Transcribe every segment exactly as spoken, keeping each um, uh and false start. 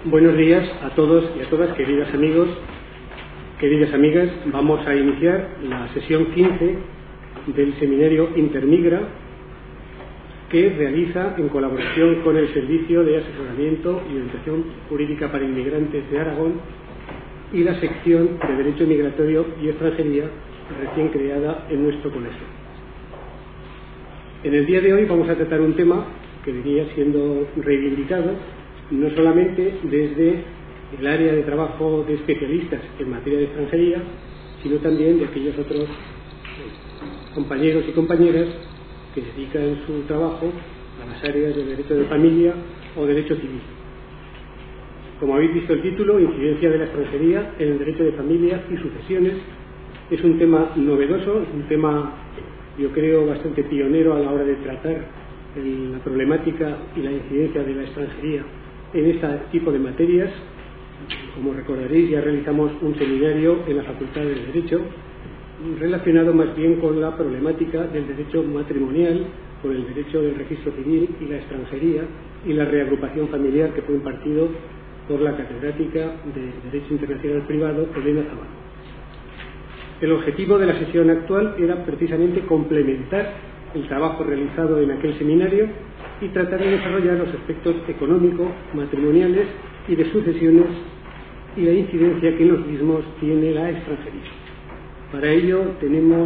Buenos días a todos y a todas, queridos amigos, queridas amigas. Vamos a iniciar la sesión quince del seminario Intermigra, que realiza en colaboración con el Servicio de Asesoramiento y Orientación Jurídica para Inmigrantes de Aragón y la sección de Derecho Migratorio y Extranjería recién creada en nuestro colegio. En el día de hoy vamos a tratar un tema que venía siendo reivindicado no solamente desde el área de trabajo de especialistas en materia de extranjería, sino también de aquellos otros compañeros y compañeras que dedican su trabajo a las áreas de derecho de familia o derecho civil. Como habéis visto el título, incidencia de la extranjería en el derecho de familia y sucesiones, es un tema novedoso, es un tema, yo creo, bastante pionero a la hora de tratar el, la problemática y la incidencia de la extranjería en este tipo de materias. Como recordaréis, ya realizamos un seminario en la Facultad de Derecho relacionado más bien con la problemática del derecho matrimonial, con el derecho del registro civil y la extranjería y la reagrupación familiar, que fue impartido por la catedrática de Derecho Internacional Privado, Elena Zavala. El objetivo de la sesión actual era precisamente complementar el trabajo realizado en aquel seminario y tratar de desarrollar los aspectos económicos, matrimoniales y de sucesiones y la incidencia que en los mismos tiene la extranjería. Para ello tenemos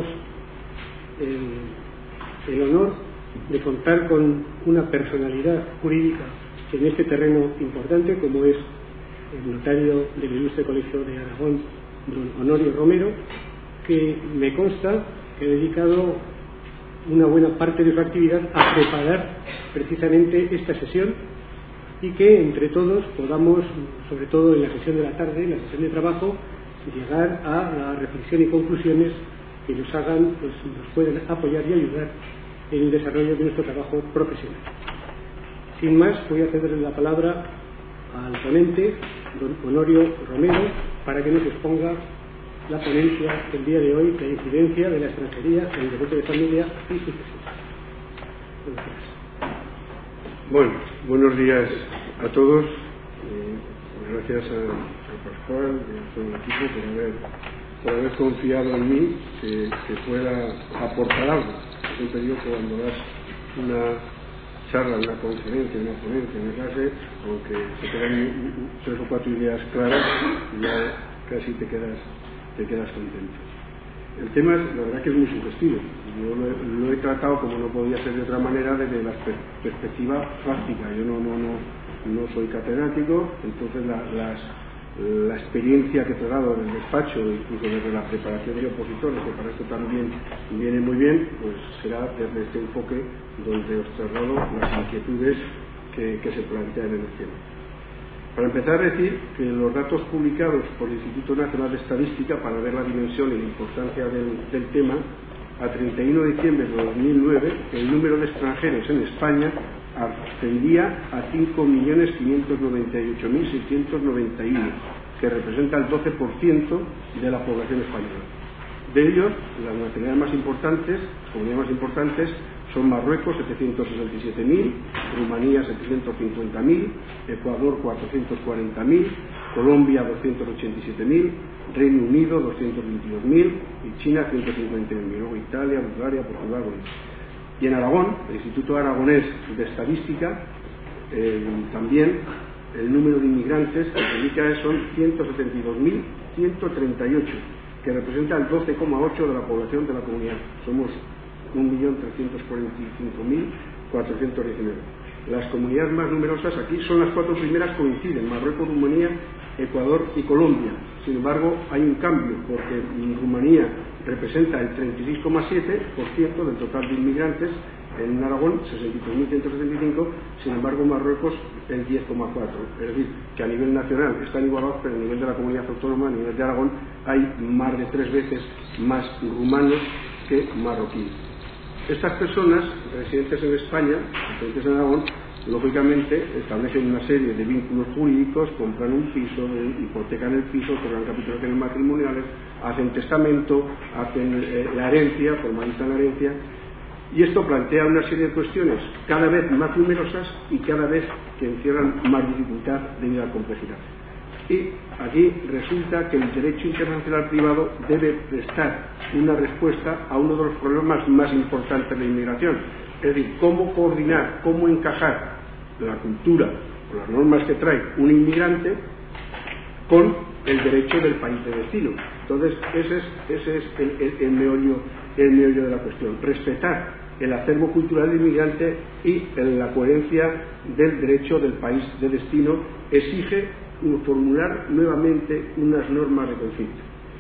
el, el honor de contar con una personalidad jurídica en este terreno importante, como es el notario del Ilustre Colegio de Aragón, don Honorio Romero, que me consta que ha dedicado una buena parte de su actividad a preparar precisamente esta sesión, y que entre todos podamos, sobre todo en la sesión de la tarde, en la sesión de trabajo, llegar a la reflexión y conclusiones que nos hagan, pues nos puedan apoyar y ayudar en el desarrollo de nuestro trabajo profesional. Sin más, voy a cederle la palabra al ponente, don Honorio Romero, para que nos exponga la ponencia del día de hoy, la incidencia de la extranjería en el derecho de familia y sucesiones. Gracias. Bueno, buenos días a todos. Eh, gracias a, a Pascual y a todo el equipo por haber, por haber confiado en mí que, que pueda aportar algo. Siempre digo que cuando das una charla, una conferencia, una ponencia, una clase, aunque se quedan tres o cuatro ideas claras, ya casi te quedas, te quedas contento. El tema, la verdad, que es muy sugestivo. Yo lo he, lo he tratado, como no podía ser de otra manera, desde la perspectiva práctica. Yo no, no, no, no soy catedrático, entonces la, las, la experiencia que he dado en el despacho, incluso desde la preparación de opositores, que para esto también viene muy bien, pues será desde este enfoque donde os traslado las inquietudes que, que se plantean en el tema. Para empezar, decir que los datos publicados por el Instituto Nacional de Estadística, para ver la dimensión y la importancia del, del tema, a treinta y uno de diciembre de dos mil nueve, el número de extranjeros en España ascendía a cinco millones quinientos noventa y ocho mil seiscientos noventa y uno, que representa el doce por ciento de la población española. De ellos, las nacionalidades más importantes, comunidades más importantes, son Marruecos, setecientos sesenta y siete mil, Rumanía, setecientos cincuenta mil, Ecuador, cuatrocientos cuarenta mil, Colombia, doscientos ochenta y siete mil, Reino Unido, doscientos veintidós mil y China, ciento cincuenta y uno mil, luego Italia, Bulgaria, Portugal. Y en Aragón, el Instituto Aragonés de Estadística, eh, también el número de inmigrantes que se indica son ciento setenta y dos mil ciento treinta y ocho, que representa el doce coma ocho por ciento de la población de la comunidad. Somos un millón trescientos cuarenta y cinco mil cuatrocientos diecinueve. Las comunidades más numerosas aquí son las cuatro primeras, coinciden: Marruecos, Rumanía, Ecuador y Colombia. Sin embargo, hay un cambio, porque Rumanía representa el treinta y seis coma siete por ciento del total de inmigrantes en Aragón, sesenta y tres mil ciento setenta y cinco, sin embargo Marruecos el diez coma cuatro por ciento. Es decir, que a nivel nacional están igualados, pero a nivel de la comunidad autónoma, a nivel de Aragón, hay más de tres veces más rumanos que marroquíes. Estas personas residentes en España, residentes en Aragón, lógicamente establecen una serie de vínculos jurídicos, compran un piso, hipotecan el piso, cobran capitulaciones matrimoniales, hacen testamento, hacen eh, la herencia, formalizan la herencia, Y esto plantea una serie de cuestiones cada vez más numerosas y cada vez que encierran más dificultad debido a la complejidad. Y aquí resulta que el derecho internacional privado debe prestar una respuesta a uno de los problemas más importantes de la inmigración. Es decir, cómo coordinar, cómo encajar la cultura o las normas que trae un inmigrante con el derecho del país de destino. Entonces, ese es, ese es el, el, el, meollo, el meollo de la cuestión. Respetar el acervo cultural del inmigrante y la coherencia del derecho del país de destino exige formular nuevamente unas normas de conflicto.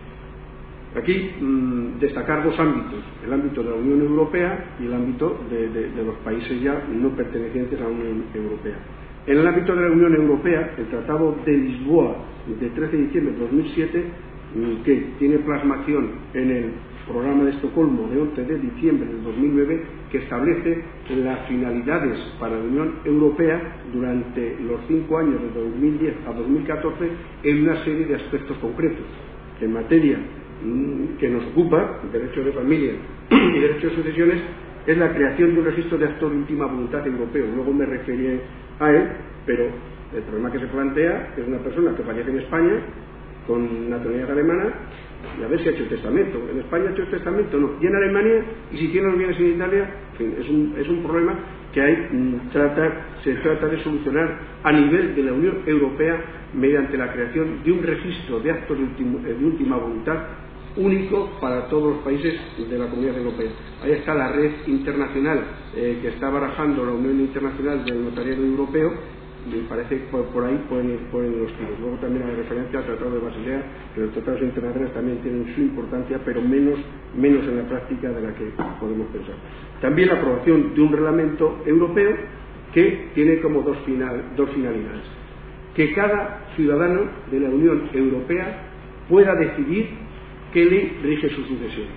Aquí mmm, destacar dos ámbitos, el ámbito de la Unión Europea y el ámbito de, de, de los países ya no pertenecientes a la Unión Europea. En el ámbito de la Unión Europea, el Tratado de Lisboa de trece de diciembre de dos mil siete, que tiene plasmación en el Programa de Estocolmo de once de diciembre de dos mil nueve, que establece las finalidades para la Unión Europea durante los cinco años de dos mil diez a dos mil catorce en una serie de aspectos concretos. En materia mmm, que nos ocupa, derecho de familia y derecho de sucesiones, es la creación de un registro de actos de última voluntad europeo. Luego me referiré a él, pero el problema que se plantea es una persona que fallece en España con nacionalidad alemana y a ver si ha hecho el testamento. En España ha hecho el testamento, no. Y en Alemania, y si tiene los bienes en Italia, en fin, es un, es un problema que hay, trata, se trata de solucionar a nivel de la Unión Europea mediante la creación de un registro de actos de, ultimo, de última voluntad único para todos los países de la Comunidad Europea. Ahí está la red internacional eh, que está barajando la Unión Internacional del Notariado Europeo. Me parece que por, por ahí pueden ir, pueden ir los tiros. Luego también hay referencia al Tratado de Basilea, que los tratados internacionales también tienen su importancia, pero menos, menos en la práctica de la que podemos pensar. También la aprobación de un reglamento europeo que tiene como dos, final, dos finalidades. Que cada ciudadano de la Unión Europea pueda decidir qué ley rige su sucesión.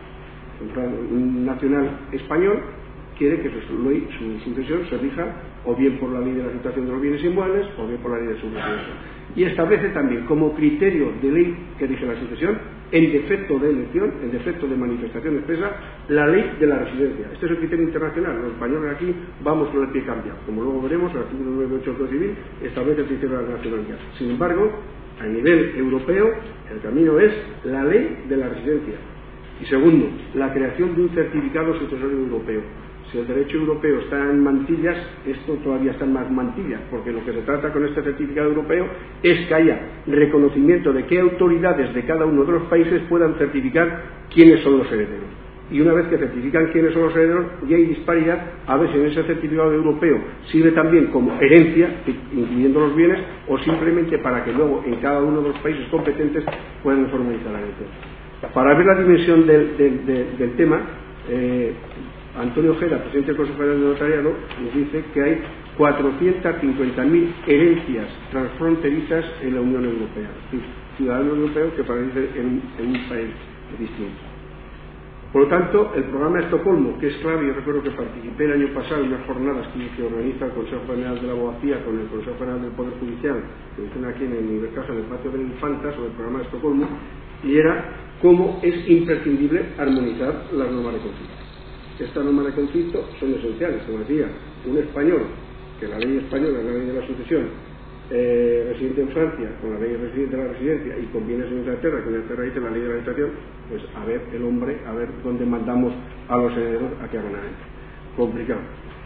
Un nacional español quiere que su, ley, su sucesión se rija o bien por la ley de la situación de los bienes inmuebles o bien por la ley de sucesión. Y establece también como criterio de ley que rige la sucesión, en defecto de elección, en defecto de manifestación expresa, la ley de la residencia. Este es el criterio internacional. Los españoles aquí vamos con el pie cambiado. Como luego veremos, el artículo nueve punto ocho del Código Civil establece el criterio de la nacionalidad. Sin embargo, a nivel europeo, el camino es la ley de la residencia. Y segundo, la creación de un certificado sucesorio europeo. Si el derecho europeo está en mantillas, esto todavía está en más mantillas, porque lo que se trata con este certificado europeo es que haya reconocimiento de qué autoridades de cada uno de los países puedan certificar quiénes son los herederos. Y una vez que certifican quiénes son los herederos, ya hay disparidad a ver si en ese certificado europeo sirve también como herencia, incluyendo los bienes, o simplemente para que luego en cada uno de los países competentes puedan formalizar la herencia. Para ver la dimensión del, del, del, del tema, eh, Antonio Ojeda, presidente del Consejo General de Notariado, nos dice que hay cuatrocientas cincuenta mil herencias transfronterizas en la Unión Europea, es decir, ciudadanos europeos que fallecen en, en un país distinto. Por lo tanto, el programa de Estocolmo, que es clave, yo recuerdo que participé el año pasado en unas jornadas que organiza el Consejo General de la Abogacía con el Consejo General del Poder Judicial, que dicen aquí en el Univercaja del Patio de la Infanta, sobre el programa de Estocolmo, y era cómo es imprescindible armonizar las normas de conflicto. Estas normas de conflicto son esenciales, como decía, un español, que la ley española es la ley de la sucesión, eh, residente en Francia, con la ley de residente de la residencia, y con bienes en Inglaterra, que en Inglaterra dice la ley de la habitación, pues a ver el hombre, a ver dónde mandamos a los herederos a que hagan la gente. Complicado.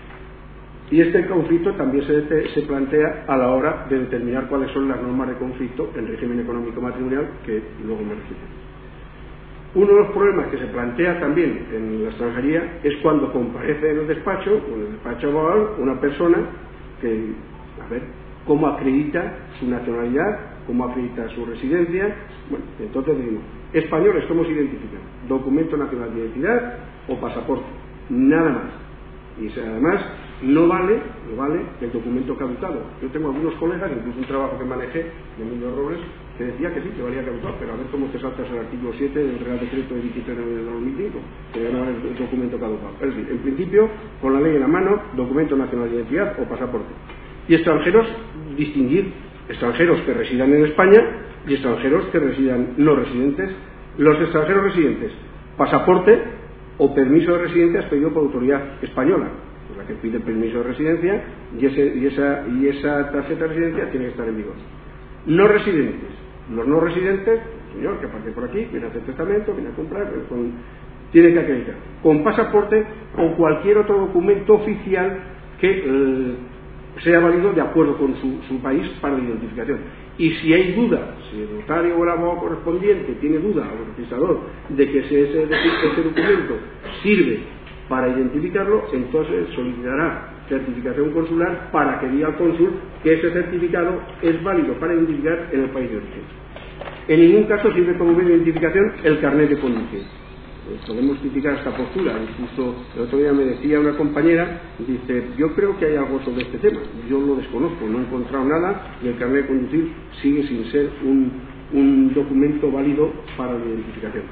Y este conflicto también se, se plantea a la hora de determinar cuáles son las normas de conflicto en régimen económico matrimonial, que luego me refiero. Uno de los problemas que se plantea también en la extranjería es cuando comparece en el despacho, o en el despacho abogado, una persona que, a ver, cómo acredita su nacionalidad, cómo acredita su residencia. Bueno, entonces decimos, españoles, ¿cómo se identifican? Documento nacional de identidad o pasaporte, nada más. Y además no vale, no vale el documento caducado. Yo tengo algunos colegas, incluso un trabajo que manejé de Emilio Robles, que decía que sí, que valía caducado, pero a ver cómo te saltas el artículo siete del Real Decreto de veintitrés de noviembre de dos mil cinco, que no es el documento caducado. Es decir, en principio, con la ley en la mano, documento nacional de identidad o pasaporte. Y extranjeros, distinguir extranjeros que residan en España y extranjeros que residan no residentes. Los extranjeros residentes, pasaporte o permiso de residencia expedido por autoridad española, la que pide permiso de residencia, y, ese, y, esa, y esa tarjeta de residencia tiene que estar en vigor. No residentes. Los no residentes, señor, que aparte por aquí, viene a hacer testamento, viene a comprar, con, tiene que acreditar con pasaporte o cualquier otro documento oficial que eh, sea válido de acuerdo con su, su país para la identificación. Y si hay duda, si el notario o el abogado correspondiente tiene duda, o el registrador, de que ese, ese, ese documento sirve para identificarlo, entonces solicitará certificación consular para que diga al cónsul que ese certificado es válido para identificar en el país de origen. En ningún caso sirve como medio de identificación el carnet de conducir. Pues podemos criticar esta postura. Incluso el otro día me decía una compañera, dice, yo creo que hay algo sobre este tema, yo lo desconozco, no he encontrado nada y el carnet de conducir sigue sin ser un, un documento válido para la identificación.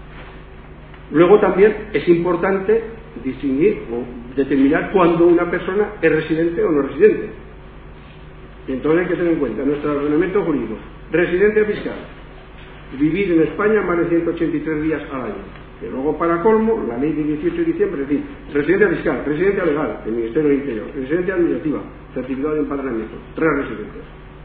Luego también es importante distinguir o determinar cuándo una persona es residente o no residente. Y entonces hay que tener en cuenta nuestro ordenamiento jurídico. Residencia fiscal, vivir en España más de ciento ochenta y tres días al año. Y luego, para colmo, la ley de dieciocho de diciembre, es decir, residencia fiscal, residencia legal, el Ministerio del Interior, residencia administrativa, certificado de empadronamiento, tres residencias.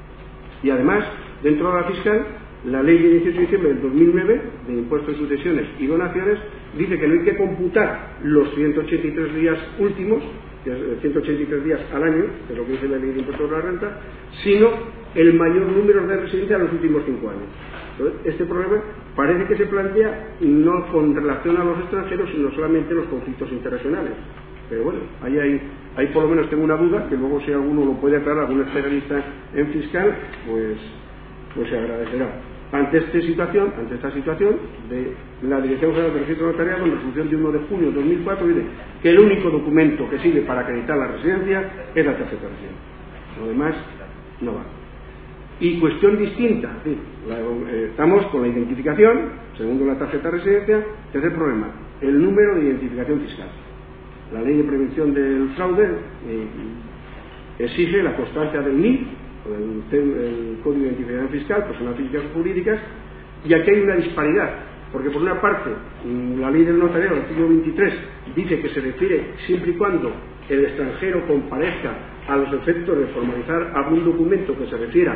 Y además, dentro de la fiscal, la ley de dieciocho de diciembre del dos mil nueve, de impuestos de sucesiones y donaciones, dice que no hay que computar los ciento ochenta y tres días últimos, que es ciento ochenta y tres días al año, que es lo que dice la ley de impuestos de la renta, sino el mayor número de residencias en los últimos cinco años. Entonces, este problema parece que se plantea no con relación a los extranjeros, sino solamente los conflictos internacionales. Pero bueno, ahí, hay, ahí por lo menos tengo una duda, que luego si alguno lo puede aclarar, algún especialista en fiscal, pues, pues se agradecerá. Ante esta situación, ante esta situación de la Dirección General del Registro Notariado, en resolución de uno de junio de dos mil cuatro, dice que el único documento que sirve para acreditar la residencia es la tarjeta de residencia. Lo demás no va. Y cuestión distinta, ¿sí? la, eh, estamos con la identificación, segundo la tarjeta de residencia. Tercer problema, el número de identificación fiscal. La ley de prevención del fraude eh, exige la constancia del N I F, el, el Código de Identificación Fiscal, personas físicas o jurídicas, y aquí hay una disparidad, porque por una parte la ley del notariado, el artículo veintitrés, dice que se refiere siempre y cuando el extranjero comparezca a los efectos de formalizar algún documento que se refiera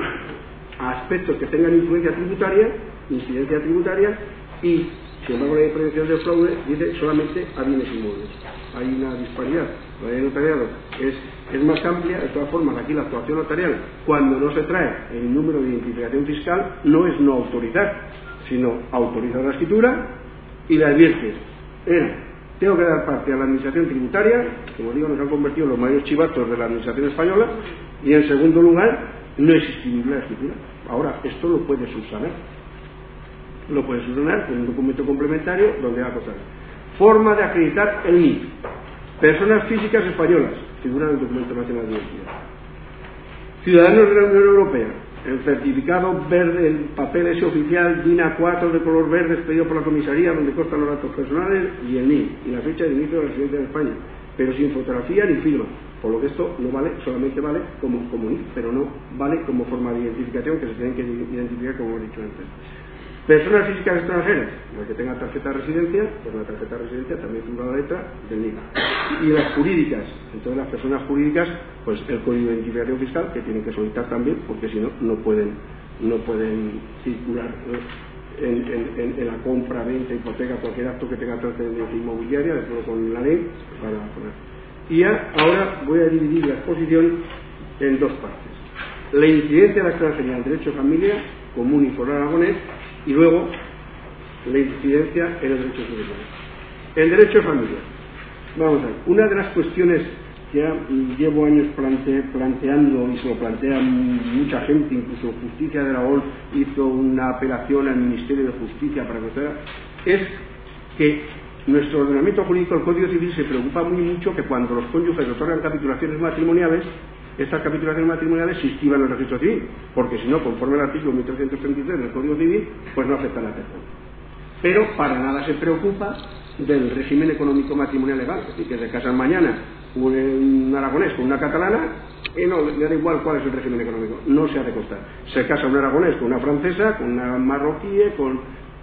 a aspectos que tengan influencia tributaria, incidencia tributaria, y sin embargo la ley de prevención del fraude dice solamente a bienes inmuebles. Hay una disparidad. La ley de notariado es, es más amplia. De todas formas, aquí la actuación notarial, cuando no se trae el número de identificación fiscal, no es no autorizar, sino autorizar la escritura y la advierte. Era, tengo que dar parte a la administración tributaria, como digo, nos han convertido en los mayores chivatos de la administración española, y en segundo lugar, no es exigible la escritura. Ahora, esto lo puede subsanar. Lo puede subsanar con un documento complementario donde va a costar. Forma de acreditar el N I F. Personas físicas españolas, figuran en el documento nacional de identidad. Ciudadanos de la Unión Europea, el certificado verde, el papel ese oficial D I N A cuatro de color verde expedido por la comisaría donde constan los datos personales y el N I F y la fecha de inicio de la residencia en España, pero sin fotografía ni firma, por lo que esto no vale, solamente vale como, como N I F, pero no vale como forma de identificación, que se tienen que identificar como he dicho antes. Personas físicas extranjeras, la que tenga tarjeta de residencia, pues la tarjeta de residencia también figura la letra del N I F. Y las jurídicas, entonces las personas jurídicas, pues el código de identificación fiscal, que tienen que solicitar también, porque si no, no pueden, no pueden circular en, en, en, en la compra, venta, hipoteca, cualquier acto que tenga trascendencia inmobiliaria, de acuerdo con la ley, para poner. Y ya, ahora voy a dividir la exposición en dos partes. La incidencia de la extranjería en el derecho de familia, común y foral aragonés, y luego la incidencia en el derecho civil. El derecho de familia. Vamos a ver, una de las cuestiones que ya llevo años plante, planteando, y se lo plantea mucha gente, incluso Justicia de Aragón hizo una apelación al Ministerio de Justicia para que sea, es que nuestro ordenamiento jurídico, el Código Civil, se preocupa muy mucho que cuando los cónyuges otorgan capitulaciones matrimoniales, estas capitulaciones matrimoniales se inscriban en el registro civil, porque si no, conforme al artículo mil trescientos treinta y tres del Código Civil, pues no afecta a la persona. Pero para nada se preocupa del régimen económico matrimonial legal, es decir, que se casan mañana un aragonés con una catalana y no le da igual cuál es el régimen económico, no se ha de constar. Se casa un aragonés con una francesa, con una marroquí, con,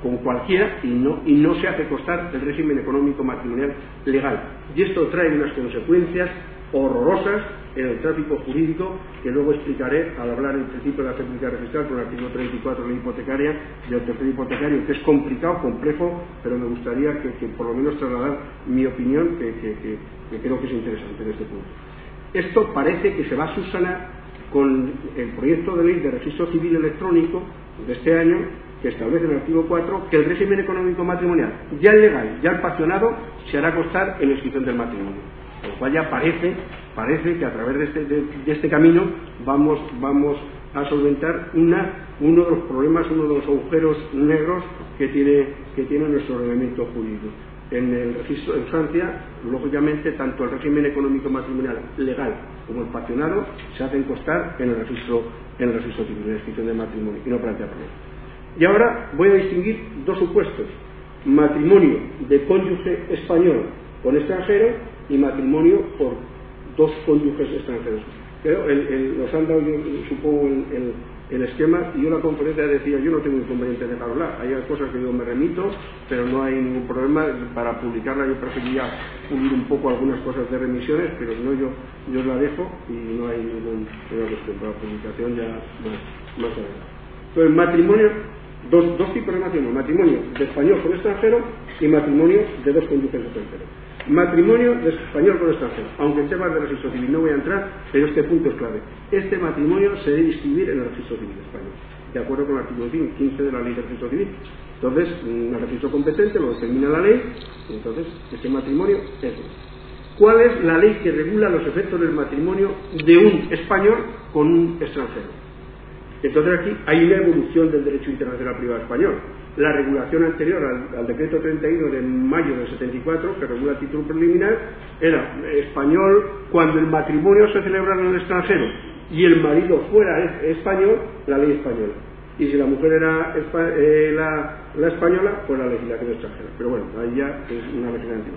con cualquiera y no, y no se hace constar el régimen económico matrimonial legal. Y esto trae unas consecuencias horrorosas en el tráfico jurídico, que luego explicaré al hablar del principio de la certificación registral con el artículo treinta y cuatro de la ley hipotecaria y el tercer hipotecario, que es complicado, complejo, pero me gustaría que, que por lo menos trasladar mi opinión, que, que, que, que creo que es interesante en este punto. Esto parece que se va a subsanar con el proyecto de ley de registro civil electrónico de este año, que establece en el artículo cuatro que el régimen económico matrimonial, ya el legal, ya el paccionado, se hará constar en la inscripción del matrimonio. Por lo cual ya parece, parece que a través de este, de, de este camino vamos, vamos a solventar una, uno de los problemas, uno de los agujeros negros que tiene, que tiene nuestro ordenamiento jurídico. En el registro en Francia, lógicamente, tanto el régimen económico matrimonial legal como el paccionado se hacen constar en el registro, en el registro civil, en la inscripción de matrimonio, y no plantea problema. Y ahora voy a distinguir dos supuestos: matrimonio de cónyuge español con extranjero y matrimonio por dos cónyuges extranjeros. Pero el, el, nos han dado, yo supongo, el, el, el esquema, y yo en la conferencia decía, yo no tengo inconveniente de hablar, hay cosas que yo me remito, pero no hay ningún problema. Para publicarla yo preferiría pulir un poco algunas cosas de remisiones, pero no, yo, yo la dejo y no hay ningún cuestión para la publicación ya más, más adelante. Entonces, matrimonio, dos, dos tipos de matrimonio: matrimonio de español con extranjero y matrimonio de dos cónyuges extranjeros. Matrimonio de español con extranjero, aunque en temas de registro civil no voy a entrar, pero este punto es clave. Este matrimonio se debe inscribir en el registro civil español, de acuerdo con el artículo quince de la ley de registro civil. Entonces, el registro competente lo determina la ley, y entonces este matrimonio es este. ¿Cuál es la ley que regula los efectos del matrimonio de un español con un extranjero? Entonces aquí hay una evolución del derecho internacional privado español. La regulación anterior al, al decreto treinta y uno de mayo del setenta y cuatro, que regula el título preliminar, era español cuando el matrimonio se celebrara en el extranjero y el marido fuera español, la ley española. Y si la mujer era eh, la, la española, pues la legislación extranjera. Pero bueno, ahí ya es una legislación antigua.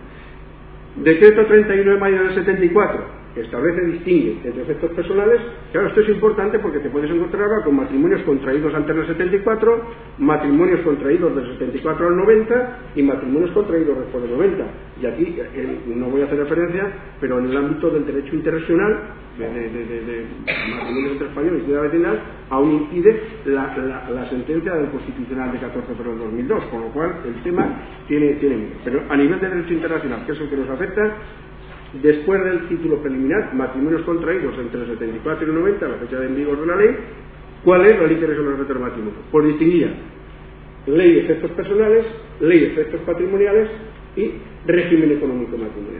Decreto treinta y uno de mayo del setenta y cuatro, que establece, distingue entre efectos personales. Claro, esto es importante porque te puedes encontrar ahora con matrimonios contraídos antes del setenta y cuatro, matrimonios contraídos del setenta y cuatro al noventa y matrimonios contraídos después del noventa. Y aquí eh, no voy a hacer referencia, pero en el ámbito del derecho internacional, de, de, de, de, de matrimonios entre español y ciudad vecinal, aún incide la, la, la sentencia del Constitucional de catorce de febrero de dos mil dos, con lo cual el tema tiene, tiene miedo. Pero a nivel de derecho internacional, que es el que nos afecta, después del título preliminar, matrimonios contraídos entre el setenta y cuatro y el noventa, la fecha de en vigor de la ley, ¿cuál es la ley que resuelve el efectos del matrimonio? Pues distinguía ley de efectos personales, ley de efectos patrimoniales y régimen económico matrimonial.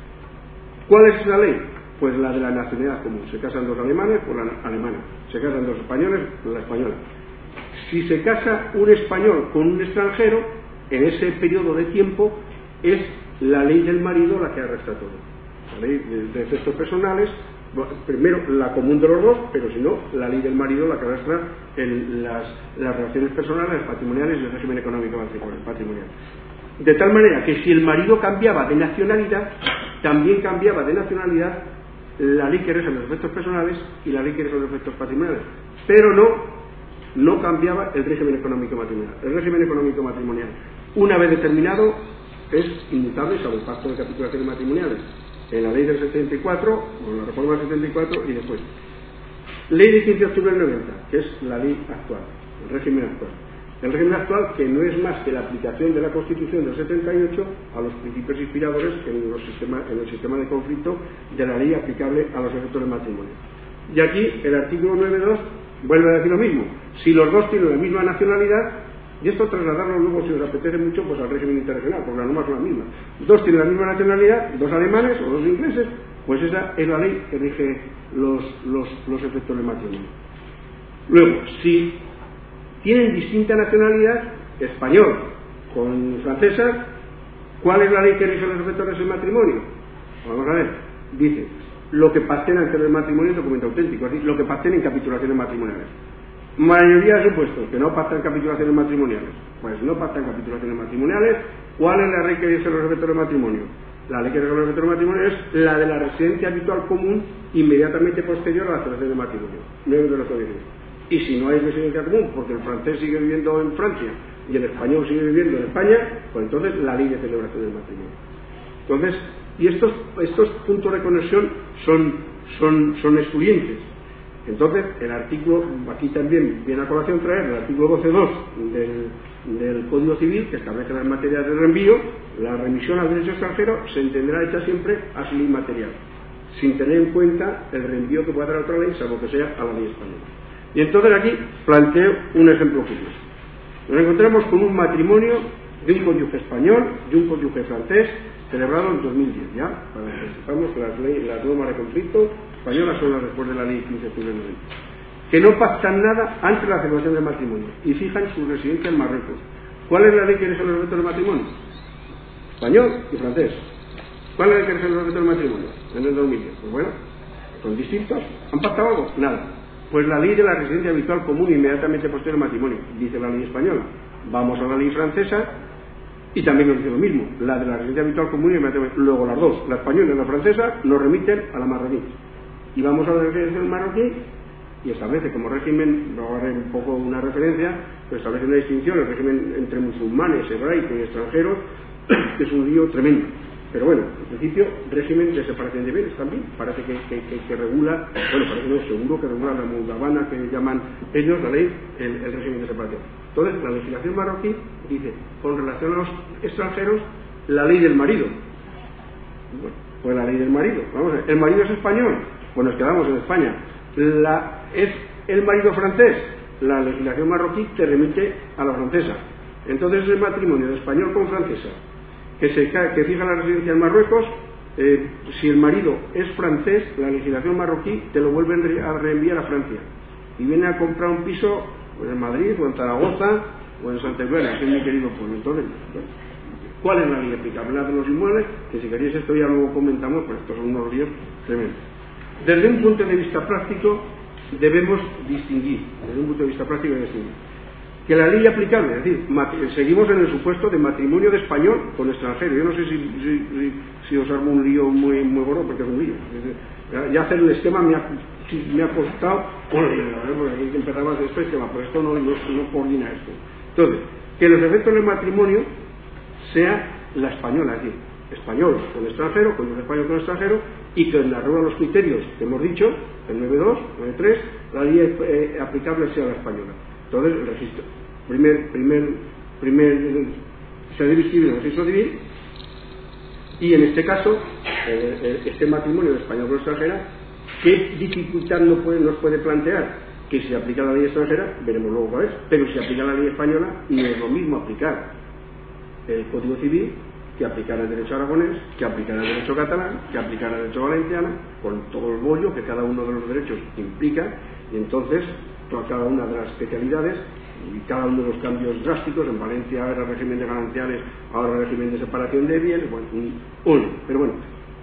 ¿Cuál es la ley? Pues la de la nacionalidad común. Se casan dos alemanes, pues la alemana. Se casan dos españoles, pues la española. Si se casa un español con un extranjero, en ese periodo de tiempo es la ley del marido la que arrastra todo. La ley de efectos personales, primero la común de los dos, pero si no, la ley del marido la que arrastra en las, las relaciones personales, las patrimoniales y el régimen económico patrimonial. De tal manera que si el marido cambiaba de nacionalidad, también cambiaba de nacionalidad la ley que rige los efectos personales y la ley que rige los efectos patrimoniales, pero no, no cambiaba el régimen económico matrimonial. El régimen económico matrimonial, una vez determinado, es inmutable salvo el pacto de capitulaciones matrimoniales en la ley del setenta y cuatro, o la reforma del setenta y cuatro, y después ley de quince de octubre del noventa, que es la ley actual, el régimen actual. El régimen actual, que no es más que la aplicación de la Constitución del setenta y ocho a los principios inspiradores en, los sistemas, en el sistema de conflicto de la ley aplicable a los efectos del matrimonio. Y aquí el artículo nueve punto dos vuelve a decir lo mismo: si los dos tienen la misma nacionalidad, y esto trasladarlo luego, si os apetece mucho, pues al régimen internacional, porque las normas son las mismas. Dos tienen la misma nacionalidad, dos alemanes o dos ingleses, pues esa es la ley que rige los, los, los efectos del matrimonio. Luego, si tienen distinta nacionalidad, español con francesa, ¿cuál es la ley que rige los efectos de ese matrimonio? Vamos a ver, dice, lo que pacten antes del matrimonio es documento auténtico, es decir, lo que pacten en capitulaciones matrimoniales. Mayoría de supuestos que no pactan capitulaciones matrimoniales, pues no pactan capitulaciones matrimoniales. ¿Cuál es la ley que rige los efectos del matrimonio? La ley que rige los efectos del matrimonio es la de la residencia habitual común inmediatamente posterior a la celebración del matrimonio, nueve de los códigos. Y si no hay residencia común, porque el francés sigue viviendo en Francia y el español sigue viviendo en España, pues entonces la ley de celebración del matrimonio. Entonces, y estos, estos puntos de conexión son, son, son excluyentes. Entonces, el artículo, aquí también viene a colación traer el artículo doce punto dos del, del Código Civil, que establece las materias de reenvío. La remisión al derecho extranjero se entenderá hecha siempre a su ley material, sin tener en cuenta el reenvío que pueda dar otra ley, salvo que sea a la ley española. Y entonces aquí planteo un ejemplo curioso. Nos encontramos con un matrimonio de un cónyuge español y un cónyuge francés, celebrado en dos mil diez, ya, para que sepamos que las, leyes, las normas de conflicto españolas son las después de la ley quince de octubre de noventa, que no pactan nada antes de la celebración del matrimonio y fijan su residencia en Marruecos. ¿Cuál es la ley que rige los efectos del matrimonio? Español y francés. ¿Cuál es la ley que rige los efectos del matrimonio? En el dos mil diez. Pues bueno, son distintos. ¿Han pactado algo? Nada. Pues la ley de la residencia habitual común inmediatamente posterior al matrimonio, dice la ley española. Vamos a la ley francesa y también nos dice lo mismo, la de la residencia habitual común inmediatamente. Luego las dos, la española y la francesa, nos remiten a la marroquí. Y vamos a la residencia marroquí y establece como régimen, lo haré un poco una referencia, pero establece una distinción, el régimen entre musulmanes, hebraicos y extranjeros, que es un lío tremendo. Pero bueno, en principio, régimen de separación de bienes también, parece que, que, que, que regula, bueno, parece no, seguro que regula la muldavana que llaman ellos, la ley, el, el régimen de separación. Entonces, la legislación marroquí dice, con relación a los extranjeros, la ley del marido. Bueno, pues la ley del marido, vamos a ver, ¿el marido es español? Pues nos quedamos en España. La, ¿Es el marido francés? La legislación marroquí te remite a la francesa. Entonces, el matrimonio de español con francesa, que, se, que fija la residencia en Marruecos, eh, si el marido es francés, la legislación marroquí te lo vuelve a reenviar a Francia y viene a comprar un piso pues, en Madrid o en Zaragoza o en Santa Eugenia, que es mi querido pueblo. Entonces, ¿cuál es la ley aplicable? La de los inmuebles, que si queréis esto ya luego comentamos, pues estos son unos líos tremendos. Desde un punto de vista práctico debemos distinguir, desde un punto de vista práctico debemos distinguir que la ley aplicable, es decir, seguimos en el supuesto de matrimonio de español con extranjero. Yo no sé si, si, si, si os hago un lío muy, muy gordo, porque es un lío. Ya hacer el esquema me ha, me ha costado, bueno, porque hay que empezar más de este esquema, pero esto no, no, no coordina esto. Entonces, que los efectos del matrimonio sea la española, es decir, español con extranjero, con un español con extranjero, y que en arreglo a los criterios que hemos dicho, el nueve punto dos, nueve punto tres, la ley eh, aplicable sea la española. Entonces, el registro, primer, primer, primer, se debe inscribir en el registro civil, y en este caso, eh, este matrimonio de español con extranjera, ¿qué dificultad no puede, nos puede plantear? Que si aplica la ley extranjera, veremos luego cuál es, pero si aplica la ley española, no es lo mismo aplicar el Código Civil que aplicar el derecho aragonés, que aplicar el derecho catalán, que aplicar el derecho valenciano, con todo el bollo que cada uno de los derechos implica, y entonces cada una de las especialidades y cada uno de los cambios drásticos. En Valencia era régimen de gananciales, ahora régimen de separación de bienes, bueno, un, un, pero bueno,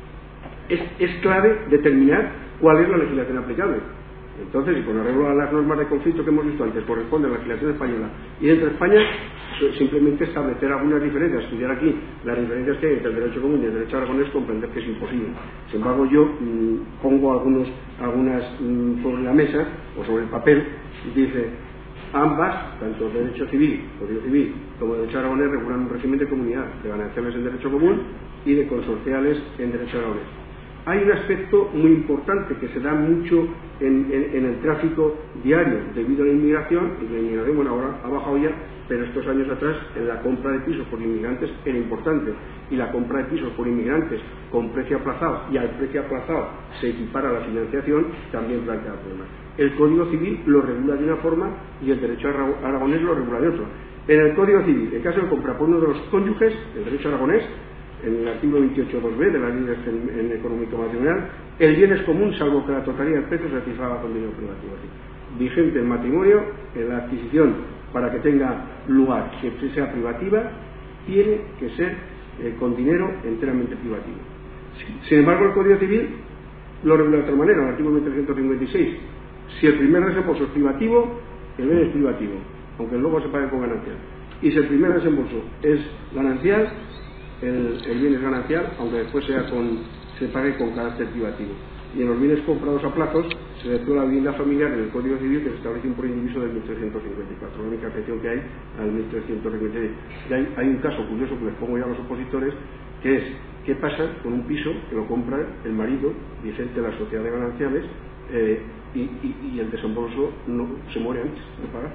es, es clave determinar cuál es la legislación aplicable. Entonces, y con arreglo a las normas de conflicto que hemos visto antes, corresponde a la legislación española y dentro de España, simplemente establecer algunas diferencias, estudiar aquí las diferencias que hay entre el derecho común y el derecho aragonés, comprender que es imposible. Sin embargo, yo mmm, pongo algunos, algunas mmm, sobre la mesa o sobre el papel, y dice, ambas, tanto el derecho civil, código civil, como el derecho aragonés, regulan un régimen de comunidad, de gananciales en derecho común y de consorciales en derecho aragonés. Hay un aspecto muy importante que se da mucho en, en, en el tráfico diario debido a la inmigración, y la inmigración, bueno, ahora ha bajado ya, pero estos años atrás en la compra de pisos por inmigrantes era importante, y la compra de pisos por inmigrantes con precio aplazado, y al precio aplazado se equipara la financiación, también plantea problemas. El Código Civil lo regula de una forma y el derecho aragonés lo regula de otra. En el Código Civil, en caso de compra por uno de los cónyuges, el derecho aragonés, en el artículo veintiocho punto dos b de la ley de en económico matrimonial, el bien es común salvo que la totalidad del precio se satisfaga con dinero privativo. Vigente el matrimonio, en la adquisición para que tenga lugar, que sea privativa, tiene que ser eh, con dinero enteramente privativo. Sin embargo, el Código Civil lo regula de otra manera, en el artículo mil trescientos cincuenta y seis. Si el primer desembolso es privativo, el bien es privativo, aunque luego se pague con ganancial. Y si el primer desembolso es ganancial, El, el bien es ganancial, aunque después sea con, se pague con carácter privativo. y en los bienes comprados a plazos se efectúa la vivienda familiar en el Código Civil, que se establece un proindiviso del mil trescientos cincuenta y cuatro, la única excepción que hay al mil trescientos cincuenta y seis. Y hay, hay un caso curioso que les pongo ya a los opositores, que es qué pasa con un piso que lo compra el marido vigente de la sociedad de gananciales eh, y, y, y el desembolso no, se muere antes de pagar.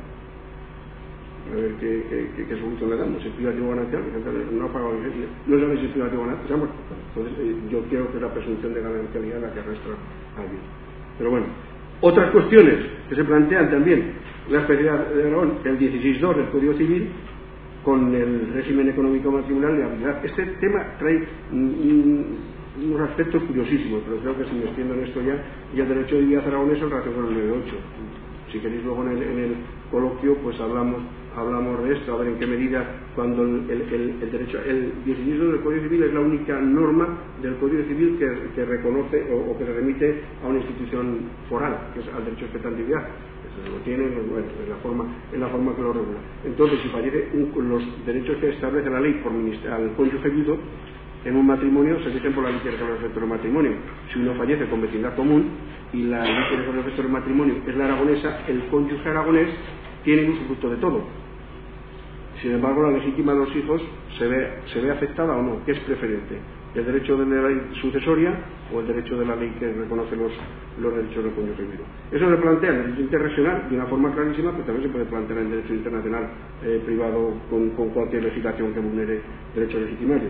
A ver qué, qué, qué, qué solución le damos. El privativo ganancial no ha pagado vigencia, no sabe si el privativo ganancial se ha muerto. Entonces eh, yo creo que es la presunción de ganancialidad la que arrastra al bien. Pero bueno, otras cuestiones que se plantean también, la especialidad de Aragón, el dieciséis punto dos del Código Civil, con el régimen económico matrimonial de habilidad. Este tema trae mm, unos aspectos curiosísimos, pero creo que si me extiendo en esto ya, y el derecho de divinidad aragonesa en relación con el nueve ocho. Si queréis luego en el, en el coloquio, pues hablamos hablamos de esto, a ver en qué medida, cuando el, el, el, el derecho, el dieciséis del Código Civil es la única norma del Código Civil que, que reconoce o, o que se remite a una institución foral, que es al derecho de expectantidad. Eso lo tiene, bueno, en la forma, en la forma que lo regula. Entonces, si fallece un, los derechos que establece la ley por al cónyuge viudo, en un matrimonio se rigen por la ley que regula el efecto del matrimonio. Si uno fallece con vecindad común y la ley que regula el efecto del matrimonio es la aragonesa, el cónyuge aragonés tiene usufructo de todo. Sin embargo, la legítima de los hijos se ve, se ve afectada o no. ¿Qué es preferente? ¿El derecho de la ley sucesoria o el derecho de la ley que reconoce los, los derechos del cónyuge viudo? Eso se plantea en el derecho internacional de una forma clarísima, pero también se puede plantear en el derecho internacional eh, privado con, con cualquier legislación que vulnere derechos legitimarios.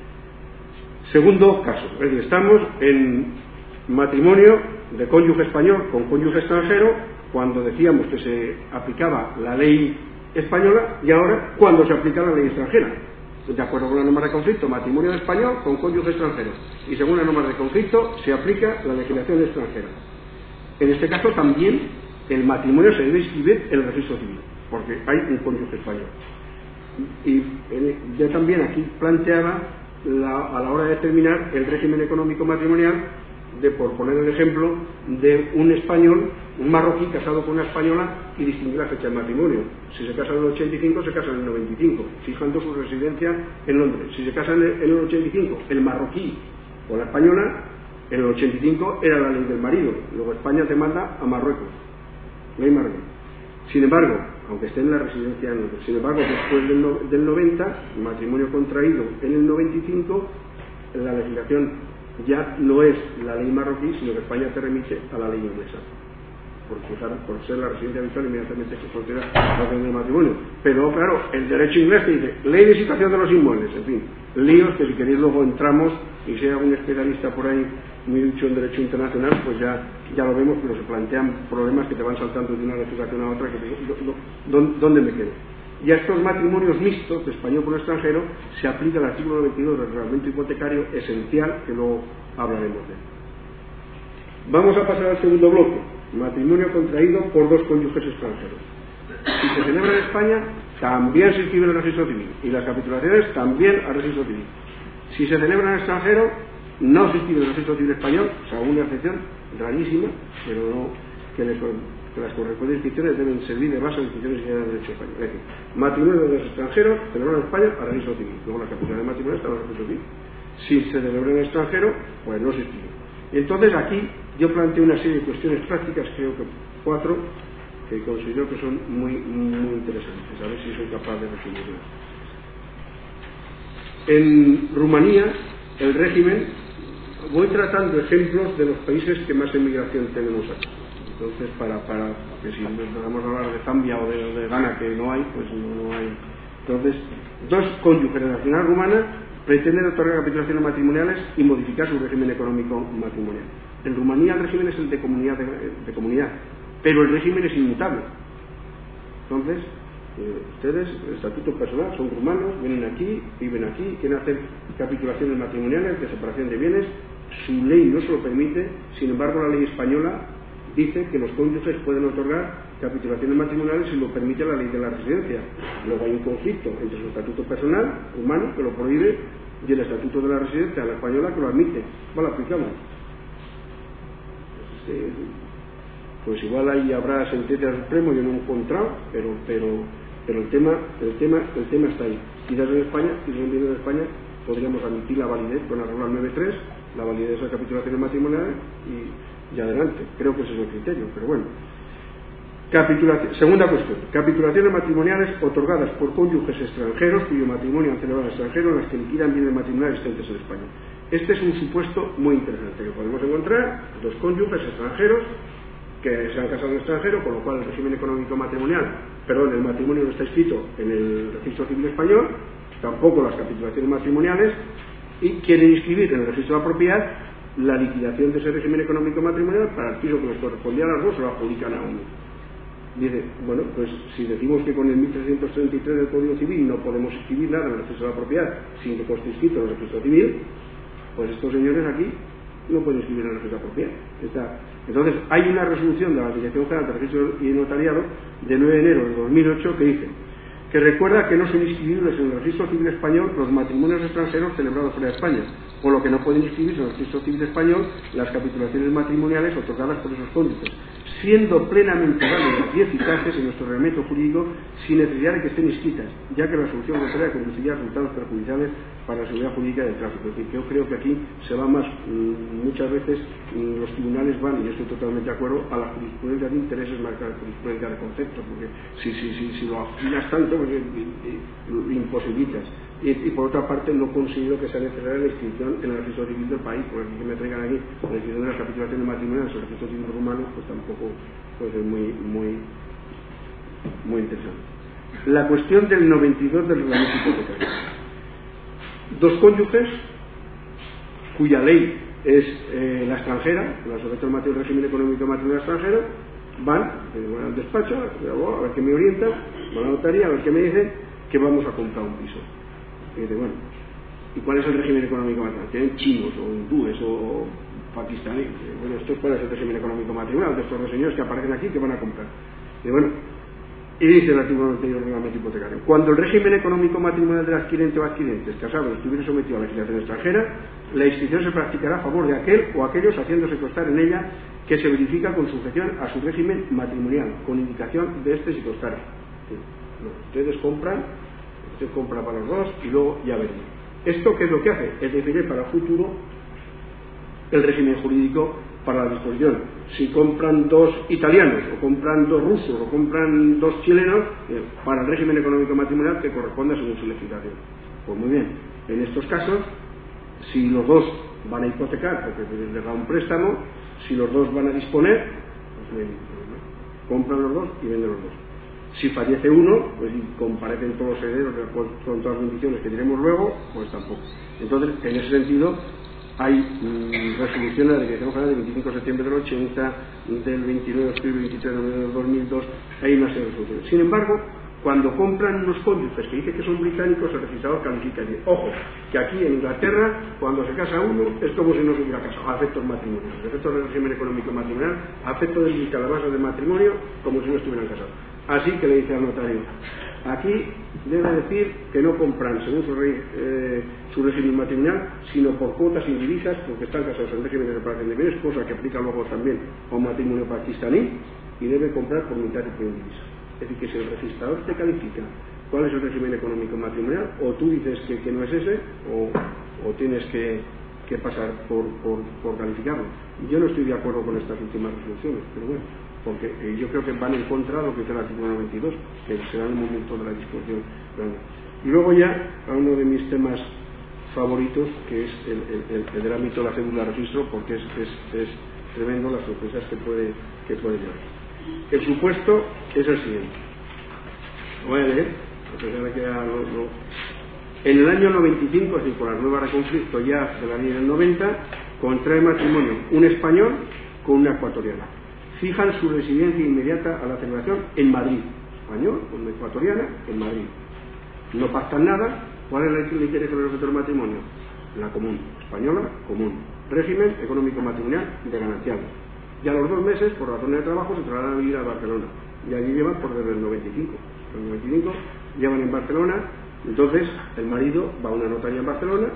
Segundo caso, es decir, estamos en matrimonio de cónyuge español con cónyuge extranjero, cuando decíamos que se aplicaba la ley española, y ahora cuando se aplica la ley extranjera. De acuerdo con las normas de conflicto, matrimonio de español con cónyuge extranjero, y según las normas de conflicto se aplica la legislación extranjera. En este caso también el matrimonio se debe inscribir en el registro civil, porque hay un cónyuge español. Y yo también aquí planteaba la, a la hora de determinar el régimen económico matrimonial, de, por poner el ejemplo, de un español, un marroquí casado con una española, y distinguir la fecha del matrimonio. Si se casan en el ochenta y cinco, se casan en el noventa y cinco, fijando su residencia en Londres. Si se casan en el ochenta y cinco, el marroquí o la española, en el ochenta y cinco era la ley del marido. Luego España te manda a Marruecos, ley marroquí. Sin embargo, aunque esté en la residencia en Londres, sin embargo, después del, no, del noventa, matrimonio contraído en el noventa y cinco, la legislación ya no es la ley marroquí, sino que España te remite a la ley inglesa, por, fijar, por ser la residencia habitual, inmediatamente se considera la ley del matrimonio. Pero claro, el derecho inglés te dice ley de situación de los inmuebles, en fin, líos que si queréis luego entramos, y si hay algún especialista por ahí muy dicho en derecho internacional, pues ya, ya lo vemos, pero se plantean problemas que te van saltando de una legislación a otra, que te digo, ¿dónde me quedo? Y a estos matrimonios mixtos de español con extranjero se aplica el artículo noventa y dos del reglamento hipotecario esencial, que luego hablaremos de él. Vamos a pasar al segundo bloque: matrimonio contraído por dos cónyuges extranjeros. Si se celebra en España, también se inscribe en el registro civil, y las capitulaciones también al registro civil. Si se celebra en extranjero, no se inscribe en el registro civil español, o sea, una excepción rarísima, pero no que les que las correspondientes inscripciones deben servir de base a las inscripciones y de derecho español. Es decir, matrimonio de los extranjeros celebrado en España al registro civil. Luego la capital de matrimonio está en el registro civil. Si se celebra en el extranjero, pues no se inscribe. Entonces aquí yo planteo una serie de cuestiones prácticas, creo que cuatro, que considero que son muy, muy interesantes. A ver si soy capaz de resumirlas. En Rumanía, el régimen, voy tratando ejemplos de los países que más emigración tenemos aquí. Entonces, para, para que si vamos a hablar de Zambia o de, de Ghana, que no hay, pues no, no hay. Entonces, dos cónyuges de nacionalidad rumana pretenden otorgar capitulaciones matrimoniales y modificar su régimen económico matrimonial. En Rumanía el régimen es el de comunidad, de, de comunidad, pero el régimen es inmutable. Entonces, eh, ustedes, el estatuto personal, son rumanos, vienen aquí, viven aquí, quieren hacer capitulaciones matrimoniales de separación de bienes, su ley no se lo permite. Sin embargo, la ley española dice que los cónyuges pueden otorgar capitulaciones matrimoniales si lo permite la ley de la residencia. Luego hay un conflicto entre su estatuto personal, humano, que lo prohíbe, y el estatuto de la residencia, la española, que lo admite. ¿Cuál aplicamos? Pues, eh, pues igual ahí habrá sentencia del Supremo, yo no he encontrado, pero, pero, pero el, tema, el, tema, el tema está ahí. Quizás en España, si se viene de España, podríamos admitir la validez con la regla nueve tres, la validez de esas capitulaciones matrimoniales y, y adelante. Creo que ese es el criterio, pero bueno. Capitulación. Segunda cuestión. Capitulaciones matrimoniales otorgadas por cónyuges extranjeros cuyo matrimonio han celebrado en extranjero en las que liquidan bienes matrimoniales existentes en España. Este es un supuesto muy interesante que podemos encontrar: dos cónyuges extranjeros que se han casado en extranjero, con lo cual el régimen económico matrimonial, perdón, el matrimonio no está inscrito en el registro civil español, tampoco las capitulaciones matrimoniales, y quieren inscribir en el registro de la propiedad la liquidación de ese régimen económico matrimonial para el piso que les correspondía a las dos, se lo adjudican a uno. Dice, bueno, pues si decimos que con el mil trescientos treinta y tres del Código Civil no podemos inscribir nada en el registro de la propiedad sin que conste inscrito en el registro civil, pues estos señores aquí no pueden inscribir en el registro de la propiedad. Está. Entonces, hay una resolución de la Dirección General de Registro y Notariado de nueve de enero de dos mil ocho que dice que recuerda que no son inscribibles en el registro civil español los matrimonios extranjeros celebrados fuera de España, por lo que no pueden inscribirse en el registro civil español las capitulaciones matrimoniales otorgadas por esos cónyuges, siendo plenamente válidas y eficaces en nuestro reglamento jurídico sin necesidad de que estén inscritas, ya que la solución contraria conduciría a resultados perjudiciales para la seguridad jurídica del tráfico. Es decir, yo creo que aquí se va más, muchas veces los tribunales van, y yo estoy totalmente de acuerdo, a la jurisprudencia de intereses más que a la jurisprudencia de conceptos, porque si, si, si, si lo afinas tanto, pues lo imposibilitas. Y, y por otra parte, no considero que sea necesaria la inscripción en el registro civil del país, porque que me traigan aquí la inscripción de las capitulaciones matrimoniales en el registro civil rumano, pues tampoco puede ser muy, muy, muy interesante. La cuestión del noventa y dos del reglamento hipotecario. Dos cónyuges cuya ley es eh, la extranjera, la sujeto al material del régimen económico matrimonial extranjero, van, eh, van al despacho, a ver qué me orientan, van a la notaría, a ver qué me dicen, que vamos a comprar un piso. Y dice, bueno, ¿y cuál es el régimen económico matrimonial? ¿Tienen chinos o hindúes o pakistaníes? Bueno, ¿esto cuál es el régimen económico matrimonial de estos dos señores que aparecen aquí que van a comprar? Y bueno, y dice el artículo noventa y dos del reglamento hipotecario: cuando el régimen económico matrimonial del adquirente o adquirentes casados estuviera sometido a la legislación extranjera, la inscripción se practicará a favor de aquel o aquellos haciéndose constar en ella que se verifica con sujeción a su régimen matrimonial, con indicación de este si constara. No, ustedes compran, usted compra para los dos y luego ya veremos. ¿Esto qué es lo que hace? Es definir para el futuro el régimen jurídico para la disposición. Si compran dos italianos, o compran dos rusos, o compran dos chilenos, eh, para el régimen económico matrimonial que corresponde según su legislación. Pues muy bien, en estos casos, si los dos van a hipotecar, porque les da un préstamo, si los dos van a disponer, pues bien, compran los dos y venden los dos. Si fallece uno, pues y comparecen todos los herederos con todas las condiciones que diremos luego, pues tampoco. Entonces, en ese sentido, hay mmm, resoluciones de la Dirección General del veinticinco de septiembre del ochenta, del veintinueve de octubre y veintitrés de noviembre del dos mil dos, hay una serie de resoluciones. Sin embargo, cuando compran unos cónyuges que dicen que son británicos, el registrador califica y dice, ojo, que aquí en Inglaterra, cuando se casa uno, es como si no se hubiera casado, a efectos matrimoniales, a efectos del régimen económico matrimonial, a efectos de la base de matrimonio, como si no estuvieran casados. Así que le dice al notario, aquí debe decir que no compran según su, rey, eh, su régimen matrimonial, sino por cuotas indivisas, porque están casados en régimen de reparación de bienes, cosa que aplica luego también a un matrimonio pakistaní, y debe comprar por mitad y por indivisa. Es decir, que si el registrador te califica cuál es el régimen económico matrimonial, o tú dices que, que no es ese, o, o tienes que, que pasar por, por, por calificarlo. Yo no estoy de acuerdo con estas últimas resoluciones, pero bueno, porque eh, yo creo que van en contra de lo que dice el artículo noventa y dos, que será el momento de la discusión. Y luego ya a uno de mis temas favoritos, que es el, el, el, el del ámbito de la cédula de registro, porque es, es, es tremendo las sorpresas que puede, que puede llevar. El supuesto es el siguiente. Lo voy a leer, porque ya me queda lo, lo... En el año noventa y cinco, es decir, por la nueva reconflicto ya de la ley del noventa, contrae matrimonio un español con una ecuatoriana. Fijan su residencia inmediata a la celebración en Madrid. Español con una ecuatoriana en Madrid. No pactan nada. ¿Cuál es la que le quiere con el objeto del matrimonio? La común. Española, común. Régimen económico matrimonial de gananciados. Ya a los dos meses, por razones de trabajo, se trasladan a vivir a Barcelona. Y allí llevan por desde el noventa y cinco. En el noventa y cinco llevan en Barcelona. Entonces, el marido va a una notaría en Barcelona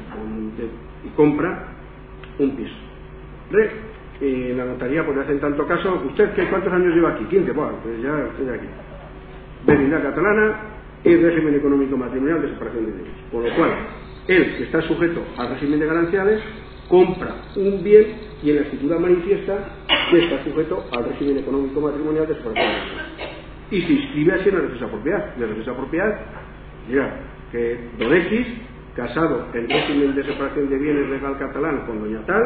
y compra un piso. Re, y en la notaría pues le hacen tanto caso. ¿Usted qué, cuántos años lleva aquí? quince. Bueno, pues ya estoy aquí. Vecindad catalana y régimen económico matrimonial de separación de bienes. Por lo cual, él, que está sujeto al régimen de gananciales, compra un bien y en la escritura manifiesta que está sujeto al régimen económico matrimonial de separación de bienes. Y se inscribe así en el registro de propiedad. Y el registro de propiedad dirá que don X, casado en régimen de separación de bienes legal catalán con doña tal,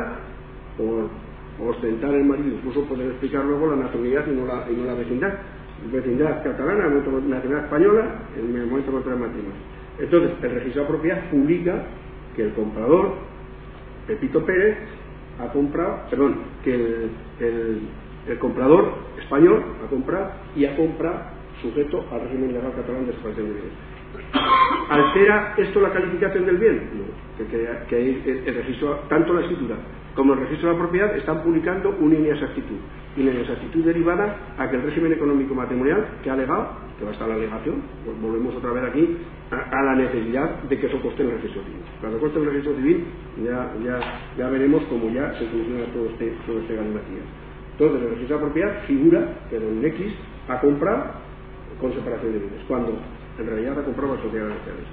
por ostentar el marido, incluso poder explicar luego la nacionalidad y no la, y no la vecindad. Vecindad catalana, nacionalidad española, en el momento de contraer matrimonio. Entonces, el registro de propiedad publica que el comprador, Pepito Pérez, ha comprado, perdón, que el, el, el comprador español ha comprado y ha comprado sujeto al régimen legal catalán de separación de bienes. ¿Altera esto la calificación del bien? No, que, que el, el registro, tanto la escritura como el registro de la propiedad están publicando una inexactitud, una inexactitud derivada a que el régimen económico matrimonial que ha alegado, que va a estar la alegación, pues volvemos otra vez aquí a, a la necesidad de que eso coste en el registro civil. Cuando coste en el registro civil ya, ya, ya veremos cómo ya se soluciona todo este, todo este galimatías. Entonces, en el registro de la propiedad figura que don X ha comprado con separación de bienes, cuando en realidad ha comprado las sociedades gananciales.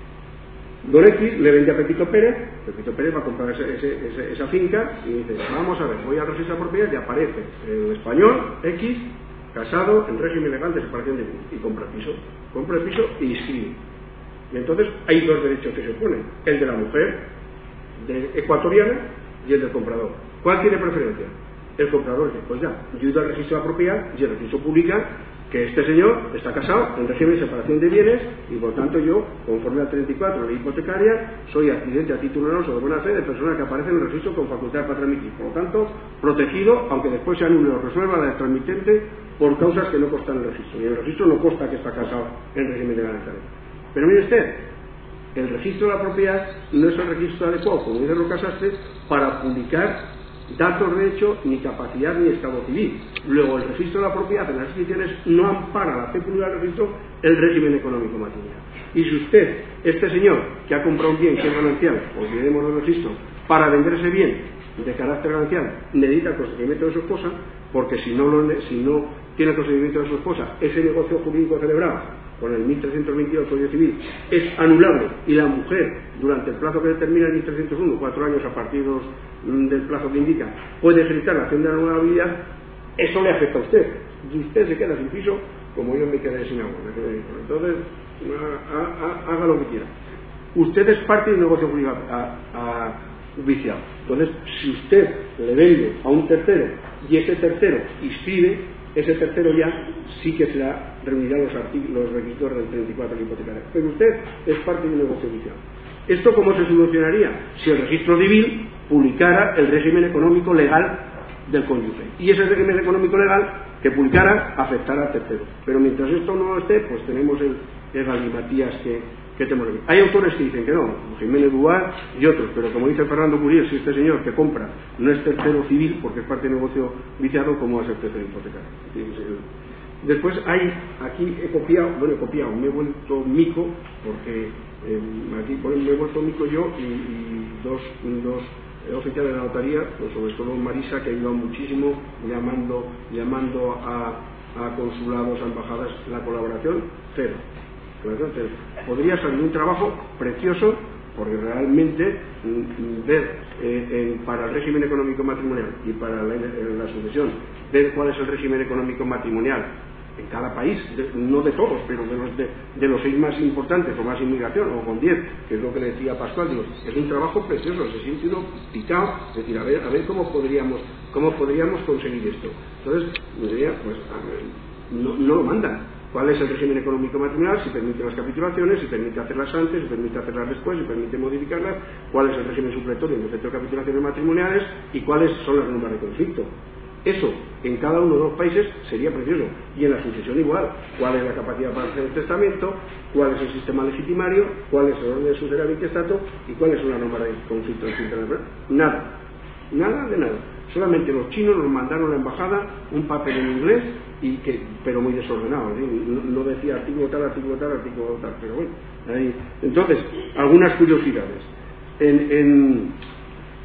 Don X le vende a Pepito Pérez, Pepito Pérez va a comprar ese, ese, ese, esa finca y dice, vamos a ver, voy al registro de propiedad y aparece el español X, casado en régimen legal de separación de bienes, y compra el piso, compra el piso y sí. Y entonces hay dos derechos que se oponen, el de la mujer de ecuatoriana y el del comprador. ¿Cuál tiene preferencia? El comprador dice, pues ya, yo he ido al registro de la propiedad y el registro publica que este señor está casado en régimen de separación de bienes y por tanto yo, conforme al treinta y cuatro de la ley hipotecaria, soy adquirente a título oneroso de buena fe de persona que aparece en el registro con facultad para transmitir. Por lo tanto, protegido, aunque después se anule o resuelva la del transmitente por causas que no constan en el registro. Y en el registro no consta que está casado en régimen de gananciales. Pero mire usted, el registro de la propiedad no es el registro adecuado, como dice Rocasastre, para publicar datos de hecho, ni capacidad ni estado civil. Luego, el registro de la propiedad en las inscripciones no ampara la peculiaridad del registro el régimen económico matrimonial. Y si usted, este señor, que ha comprado un bien que es ganancial, olvidemos del registro, para vender ese bien de carácter ganancial, necesita el consentimiento de su esposa, porque si no, lo, si no tiene el consentimiento de su esposa, ese negocio jurídico celebrado con el mil trescientos veintidós Código Civil es anulable y la mujer, durante el plazo que determina el mil trescientos uno, cuatro años a partir del plazo que indica, puede ejercitar la acción de anulabilidad, eso le afecta a usted y usted se queda sin piso como yo me quedé sin agua. Me quedé. Entonces, ha, ha, haga lo que quiera. Usted es parte de un negocio jurídico viciado. Entonces, si usted le vende a un tercero y ese tercero inscribe, ese tercero ya sí que será reunirá los, los requisitos del treinta y cuatro de la hipotecaria. Pero usted es parte de un negocio viciado. ¿Esto cómo se solucionaría? Si el registro civil publicara el régimen económico legal del cónyuge. Y ese régimen económico legal que publicara afectará al tercero. Pero mientras esto no esté, pues tenemos el, el galimatías que, que tenemos aquí. Hay autores que dicen que no, Jiménez Duval y otros, pero como dice Fernando Curiel, si este señor que compra no es tercero civil, porque es parte del negocio viciado, ¿cómo va a ser tercero hipotecario? Después hay, aquí he copiado, bueno he copiado, me he vuelto mico, porque eh, aquí me he vuelto mico yo y, y dos, dos oficiales de la notaría, pues sobre todo Marisa, que ha ayudado muchísimo llamando, llamando a, a consulados, a embajadas, la colaboración cero. Entonces, podría salir un trabajo precioso, porque realmente mm, ver eh, en, para el régimen económico matrimonial y para la, la sucesión, ver cuál es el régimen económico matrimonial en cada país, de, no de todos, pero de los, de, de los seis más importantes, o más inmigración, o con diez, que es lo que le decía Pascual, digo, es un trabajo precioso, se siente uno picado, es decir, a ver, a ver cómo podríamos, cómo podríamos conseguir esto. Entonces, me diría, pues, a ver, no, no lo mandan. ¿Cuál es el régimen económico matrimonial? Si permite las capitulaciones, si permite hacerlas antes, si permite hacerlas después, si permite modificarlas, cuál es el régimen supletorio en efecto de capitulaciones matrimoniales y cuáles son las normas de conflicto. Eso, en cada uno de los países, sería precioso. Y en la sucesión igual. ¿Cuál es la capacidad para hacer el testamento? ¿Cuál es el sistema legitimario? ¿Cuál es el orden de suceder al intestato? ¿Y cuáles son las normas de conflicto? Nada. Nada de nada. Solamente los chinos nos mandaron a la embajada un papel en inglés, y que, pero muy desordenado. ¿sí? No, no decía artículo tal, artículo tal, artículo tal. Pero bueno. Ahí. Entonces, algunas curiosidades. En... en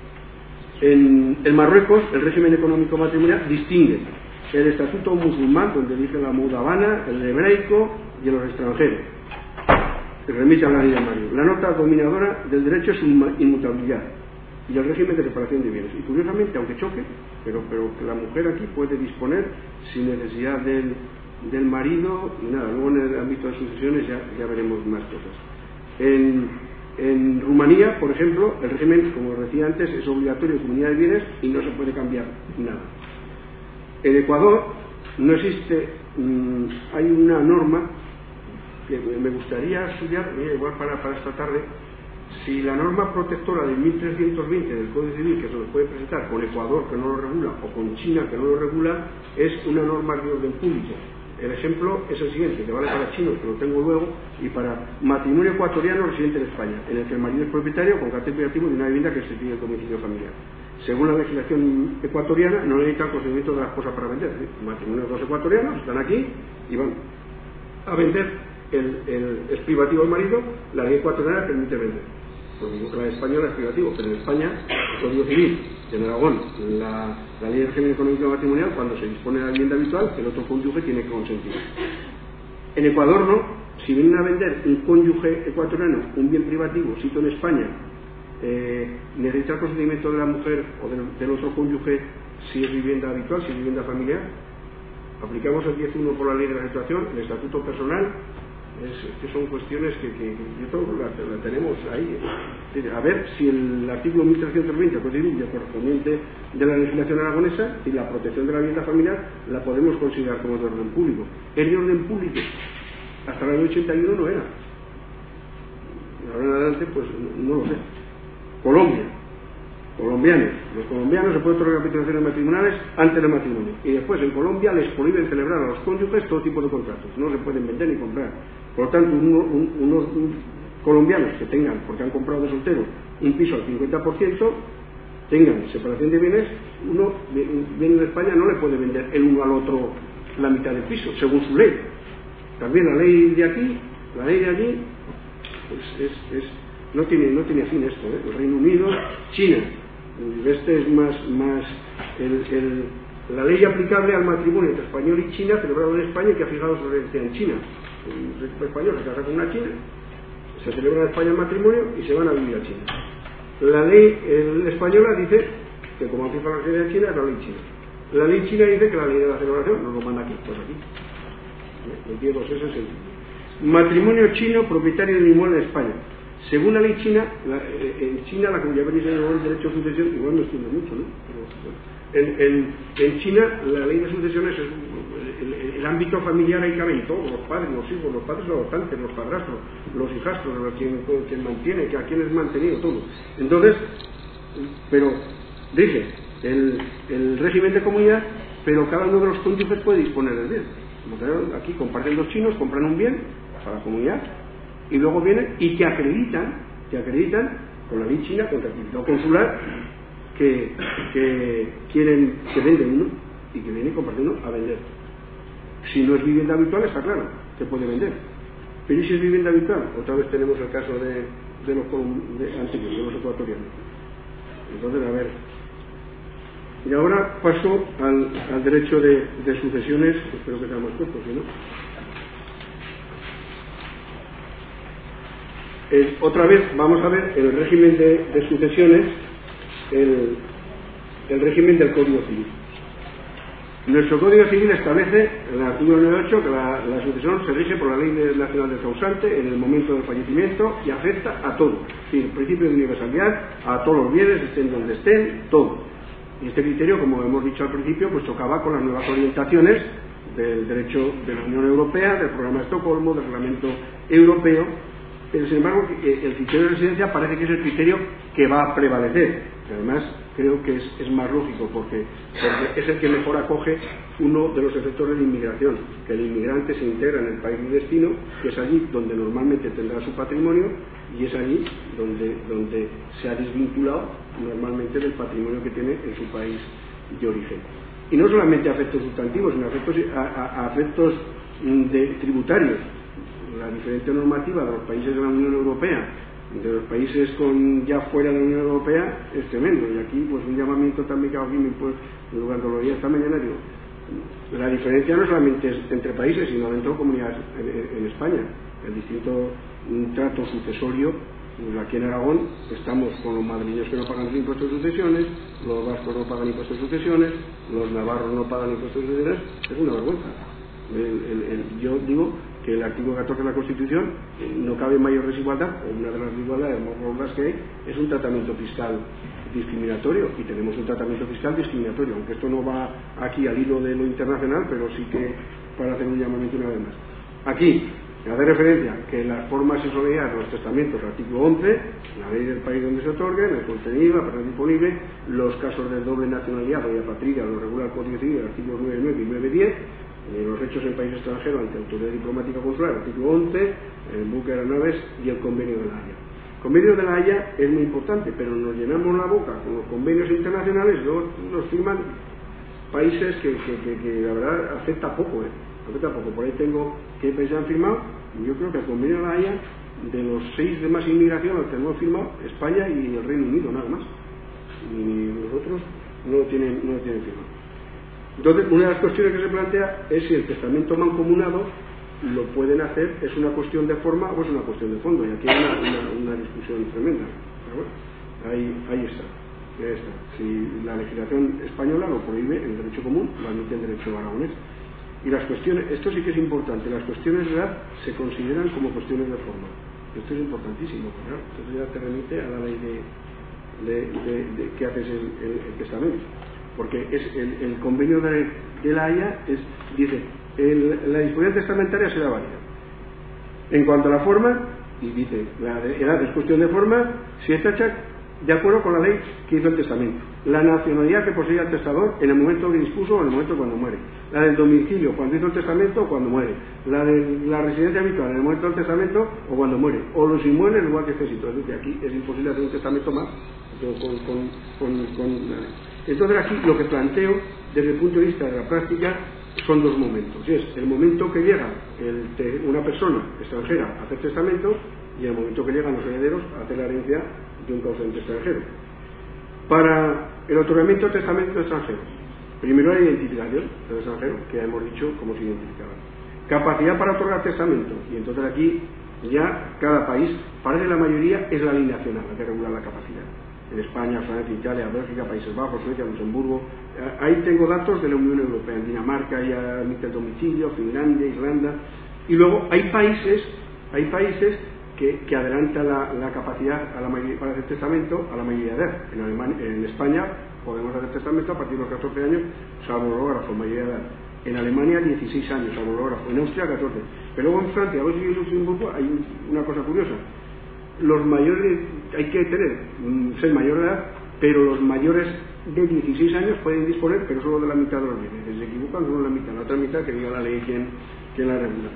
En, en Marruecos, el régimen económico matrimonial distingue el estatuto musulmán, donde dice la mudabana, el hebraico y los extranjeros, que remite a la ley de Mario. La nota dominadora del derecho es inmutabilidad. y el régimen de separación de bienes. Y curiosamente, aunque choque, pero, pero que la mujer aquí puede disponer sin necesidad del, del marido, y nada, luego en el ámbito de sucesiones ya, ya veremos más cosas. En, en Rumanía, por ejemplo, el régimen, como decía antes, es obligatorio en comunidad de bienes y no se puede cambiar nada. En Ecuador no existe, mmm, hay una norma que me gustaría estudiar, mira, igual para, para esta tarde, si la norma protectora de mil trescientos veinte del Código Civil, que se nos puede presentar con Ecuador, que no lo regula, o con China, que no lo regula, es una norma de orden público. El ejemplo es el siguiente, que vale para chinos, que lo tengo luego, y para matrimonio ecuatoriano residente en España, en el que el marido es propietario con carácter privativo de una vivienda que se tiene el domicilio familiar. Según la legislación ecuatoriana, no necesita el consentimiento de la esposa para vender. ¿Sí? Matrimonio de dos ecuatorianos están aquí y van a vender, el, el, es privativo el marido, la ley ecuatoriana permite vender. Lo mismo que la española es privativo, pero en España, el Código Civil, en Aragón, la, la ley de régimen económico matrimonial, cuando se dispone de la vivienda habitual, el otro cónyuge tiene que consentir. En Ecuador no, si vienen a vender un cónyuge ecuatoriano, un bien privativo, sito en España, eh, necesita el consentimiento de la mujer o del, del otro cónyuge si es vivienda habitual, si es vivienda familiar. Aplicamos el diez punto uno por la ley de la situación, el estatuto personal. Es, que son cuestiones que, que, que todos la, la tenemos ahí. A ver si el artículo mil trescientos veinte correspondiente de la legislación aragonesa y la protección de la vivienda familiar la podemos considerar como de orden público. ¿Es de orden público? Hasta el año ochenta y uno no era. Ahora en adelante, pues no, no lo sé. Colombia. Colombianos. Los colombianos se pueden otorgar capitulaciones matrimoniales antes del matrimonio. Y después en Colombia les prohíben celebrar a los cónyuges todo tipo de contratos. No se pueden vender ni comprar. Por lo tanto, uno, un, unos un, colombianos que tengan, porque han comprado de soltero, un piso al cincuenta por ciento, tengan separación de bienes, uno viene de España, no le puede vender el uno al otro la mitad del piso, según su ley. También la ley de aquí, la ley de allí, pues es, es, no, tiene, no tiene fin esto, ¿eh? El Reino Unido, China. Este es más, más el, el, la ley aplicable al matrimonio entre español y China, celebrado en España y que ha fijado su residencia en China. Un español se casa con una china, se celebra en España el matrimonio y se van a vivir a China. La ley el, española dice que como fija la residencia en China es la ley china. La ley china dice que la ley de la celebración no lo manda aquí, pues aquí. Entiendo, ese es el matrimonio chino propietario de un inmueble en España. Según la ley china, la, en China, la comunidad venís en el derecho de sucesión, igual no entiendo mucho, ¿no? Pero, bueno, en, en, en China, la ley de sucesiones es el, el, el ámbito familiar, ahí caben todos, los padres, los hijos, los padres adoptantes, los padrastros, los hijastros, los quien, quien mantiene, que a quien es mantenido, todo. Entonces, pero, dije, el, el régimen de comunidad, pero cada uno de los cónyuges puede disponer del bien. Aquí comparten los chinos, compran un bien para la comunidad, y luego vienen y que acreditan, que acreditan con la ley china, con certificado consular, que, que quieren, que venden uno y que vienen compartiendo a vender. Si no es vivienda habitual, está claro que puede vender. Pero ¿y si es vivienda habitual? Otra vez tenemos el caso de, de los de, antiguos, de los ecuatorianos. Entonces, a ver. Y ahora paso al, al derecho de, de sucesiones, espero que sea más corto, si no. Eh, otra vez vamos a ver el régimen de, de sucesiones, el, el régimen del Código Civil. Nuestro Código Civil establece en el artículo noventa y ocho que la, la sucesión se rige por la Ley Nacional del Causante en el momento del fallecimiento y afecta a todo, es decir, el principio de universalidad, a todos los bienes, estén donde estén, todo. Y este criterio, como hemos dicho al principio, pues chocaba con las nuevas orientaciones del derecho de la Unión Europea, del programa de Estocolmo, del Reglamento Europeo. Pero sin embargo el criterio de residencia parece que es el criterio que va a prevalecer. Además creo que es, es más lógico porque, porque es el que mejor acoge uno de los efectos de la inmigración, que el inmigrante se integra en el país de destino, que es allí donde normalmente tendrá su patrimonio y es allí donde, donde se ha desvinculado normalmente del patrimonio que tiene en su país de origen. Y no solamente a efectos sustantivos, sino a efectos, a, a, a efectos de, tributarios. La diferente normativa de los países de la Unión Europea, de los países con ya fuera de la Unión Europea, es tremendo. Y aquí, pues un llamamiento también que hago aquí, pues, en lugar de lo día esta mañana, digo, la diferencia no solamente es entre países, sino dentro de comunidades en, en España. El distinto trato sucesorio Pues aquí en Aragón estamos con los madrileños que no pagan impuestos de sucesiones, los vascos no pagan impuestos de sucesiones, los navarros no pagan impuestos de sucesiones. Es una vergüenza. El, el, el, yo digo que el artículo catorce de la Constitución eh, no cabe mayor desigualdad, o una de las desigualdades más gordas que hay es un tratamiento fiscal discriminatorio, y tenemos un tratamiento fiscal discriminatorio, aunque esto no va aquí al hilo de lo internacional, pero sí que para hacer un llamamiento una vez más. Aquí hace referencia que las formas y solemnidades de los testamentos, artículo once, la ley del país donde se otorguen, el contenido, la persona disponible, los casos de doble nacionalidad o de apatría, lo regula el Código Civil, artículos nueve nueve y nueve diez, eh, los hechos en país extranjero ante autoridad diplomática consular, artículo once, el buque de aeronaves y el convenio de la Haya. El convenio de la Haya es muy importante, pero nos llenamos la boca con los convenios internacionales, luego los firman países que, que, que, que la verdad afecta poco, ¿eh? afecta poco. Por ahí tengo qué países han firmado, y yo creo que el convenio de la Haya, de los seis de más inmigración los tenemos firmado, España y el Reino Unido, nada más, y los otros no lo tienen, no lo tienen firmado. Entonces, una de las cuestiones que se plantea es si el testamento mancomunado lo pueden hacer, es una cuestión de forma o es una cuestión de fondo, y aquí hay una, una, una discusión tremenda, pero bueno, ahí, ahí está, ahí está. Si la legislación española lo prohíbe en derecho común, lo admite en derecho aragonés. Y las cuestiones, esto sí que es importante, las cuestiones de edad se consideran como cuestiones de forma. Esto es importantísimo, ¿no? Entonces ya te remite a la ley de, de, de, de que haces el, el, el testamento, porque es el, el convenio de, de la Haya es, dice, el, la disposición testamentaria será válida. En cuanto a la forma, y dice, la edad es cuestión de forma, si está hecha de acuerdo con la ley que hizo el testamento, la nacionalidad que poseía el testador en el momento que dispuso o en el momento cuando muere, la del domicilio cuando hizo el testamento o cuando muere, la de la residencia habitual en el momento del testamento o cuando muere, o los inmuebles igual que este sitio. Es decir, aquí es imposible hacer un testamento más con, con, con, con la ley. Entonces aquí lo que planteo desde el punto de vista de la práctica son dos momentos, y es el momento que llega el te, una persona extranjera a hacer testamento, y el momento que llegan los herederos a hacer la herencia de un causante extranjero. Para el otorgamiento de testamento extranjero, primero la identificación del extranjero, que ya hemos dicho cómo se identificaba. Capacidad para otorgar testamento, y entonces aquí ya cada país, parece la mayoría, es la ley nacional la que regula la capacidad. En España, Francia, Italia, Bélgica, Países Bajos, Suecia, Luxemburgo. Ahí tengo datos de la Unión Europea. En Dinamarca ya admite el domicilio, Finlandia, Irlanda. Y luego hay países, hay países que, que adelantan la, la capacidad a la mayoría, para hacer testamento a la mayoría de edad. En, Alemania, en España podemos hacer testamento a partir de los catorce años, salvo logógrafo, mayoría de edad. En Alemania dieciséis años, salvo logógrafo. En Austria catorce. Pero luego en Francia, Bélgica y Luxemburgo hay una cosa curiosa. Los mayores, hay que tener, ser mayor de edad, pero los mayores de dieciséis años pueden disponer, pero solo de la mitad de los bienes. Si se equivocan, solo la mitad, la otra mitad que diga la ley quién, quién la regula.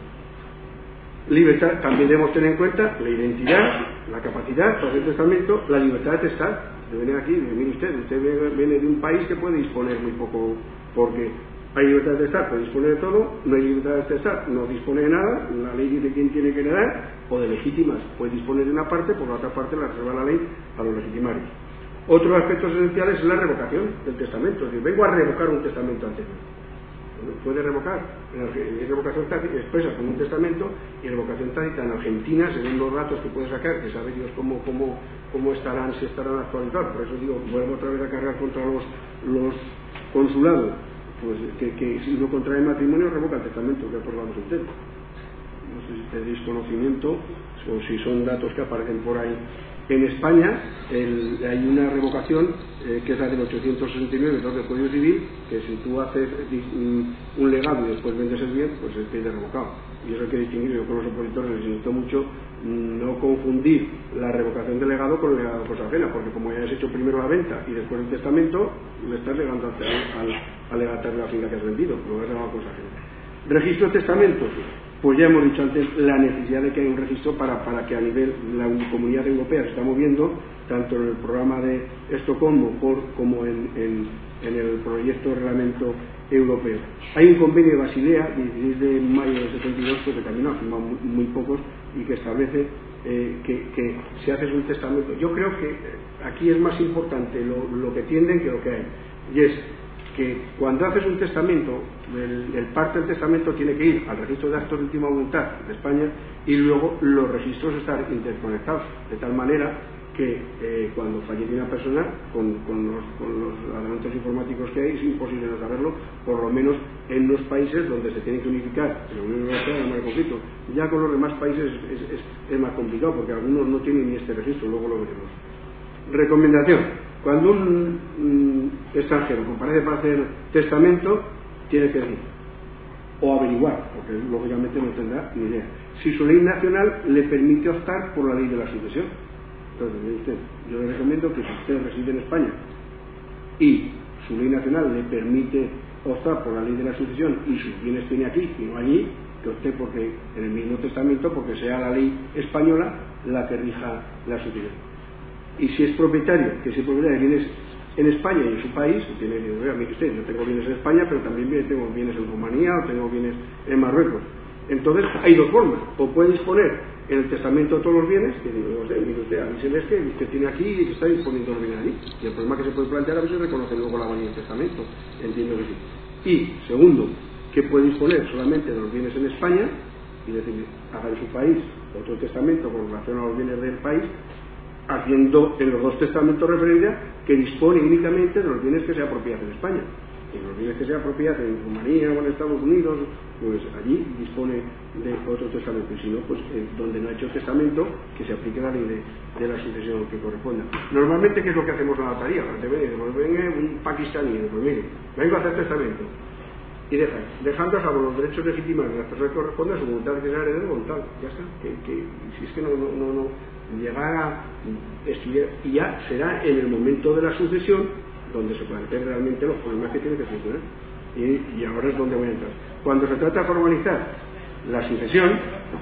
Libertad, también debemos tener en cuenta la identidad, la capacidad para hacer testamento, la libertad de testar. De venir aquí, de, mire usted, usted viene de un país que puede disponer muy poco, porque hay libertad de testar, puede disponer de todo, no hay libertad de testar, no dispone de nada, la ley dice quién tiene que heredar, o de legítimas, puede disponer de una parte, por la otra parte la reserva la ley a los legitimarios. Otro aspecto esencial es la revocación del testamento, es decir, vengo a revocar un testamento anterior. Puede revocar, hay revocación tácita expresa con un testamento y revocación tácita en Argentina, según los datos que puede sacar, que sabe Dios cómo, cómo, cómo estarán, si estarán actualizados. Por eso digo, vuelvo otra vez a cargar contra los, los consulados, pues que, que si uno contrae matrimonio revoca el testamento que ha otorgado su intento. No sé si tenéis conocimiento o si son datos que aparecen por ahí. En España el, hay una revocación eh, que es la del ochocientos sesenta y nueve del Código Civil, que si tú haces un legado y después vendes el bien, pues es que es revocado. Y eso hay que distinguir. Yo con los opositores les insto mucho no confundir la revocación del legado con el legado de cosa ajena, porque como ya has hecho primero la venta y después el testamento, le estás legando al, al, al legatario la finca que has vendido, lo has legado a cosa ajena. Registro de testamentos. Pues ya hemos dicho antes la necesidad de que haya un registro para, para que a nivel la Comunidad Europea se está moviendo, tanto en el programa de Estocolmo por, como en, en, en el proyecto de reglamento europeo. Hay un convenio de Basilea, dieciséis de mayo del setenta y dos, que también han firmado muy, muy pocos, y que establece eh, que, que si haces un testamento, yo creo que aquí es más importante lo, lo que tienden que lo que hay, y es que cuando haces un testamento, el, el parte del testamento tiene que ir al registro de actos de última voluntad de España y luego los registros están interconectados, de tal manera que eh, cuando fallece una persona, con, con, los, con los adelantos informáticos que hay, es imposible no saberlo, por lo menos en los países donde se tiene que unificar, en la Unión Europea es más conflicto. Ya con los demás países es, es, es más complicado, porque algunos no tienen ni este registro, luego lo veremos. Recomendación: cuando un mm, extranjero comparece para hacer testamento, tiene que decir, o averiguar, porque lógicamente no tendrá ni idea, si su ley nacional le permite optar por la ley de la sucesión. Entonces, usted, yo le recomiendo que si usted reside en España y su ley nacional le permite optar por la ley de la sucesión y sus bienes tiene aquí y no allí, que opte porque en el mismo testamento, porque sea la ley española la que rija la sucesión. Y si es propietario, que si propietario de bienes en España y en su país, tiene, mire usted, yo tengo bienes en España, pero también tengo bienes en Rumanía o tengo bienes en Marruecos. Entonces hay dos formas: o puede disponer en el testamento de todos los bienes, que digo, no sé, mire usted, a mí se ve que usted tiene aquí y que está disponiendo los bienes allí. Y el problema que se puede plantear a veces es reconocer luego la valía del testamento, entiendo que sí. Y segundo, que puede disponer solamente de los bienes en España y decir, haga en su país otro testamento con relación a los bienes del país, haciendo en los dos testamentos referencia que dispone únicamente de los bienes que sea propiedad en España. Y los bienes que sea propiedad en Rumanía o en Estados Unidos, pues allí dispone de otro testamento. Y si no, pues eh, donde no ha hecho testamento, que se aplique la ley de, de la sucesión que corresponda. Normalmente, ¿qué es lo que hacemos en la notaría? Pues venga un pakistaní, pues mire, vengo a hacer testamento. Y deja, dejando a salvo los derechos legítimos de las personas que correspondan, su voluntad de que sea heredero, voluntad. Ya está. Que, que, si es que no, no, no, no llegar a estudiar, y ya será en el momento de la sucesión donde se plantean realmente los problemas que tiene que funcionar. Y, y ahora es donde voy a entrar. Cuando se trata de formalizar la sucesión,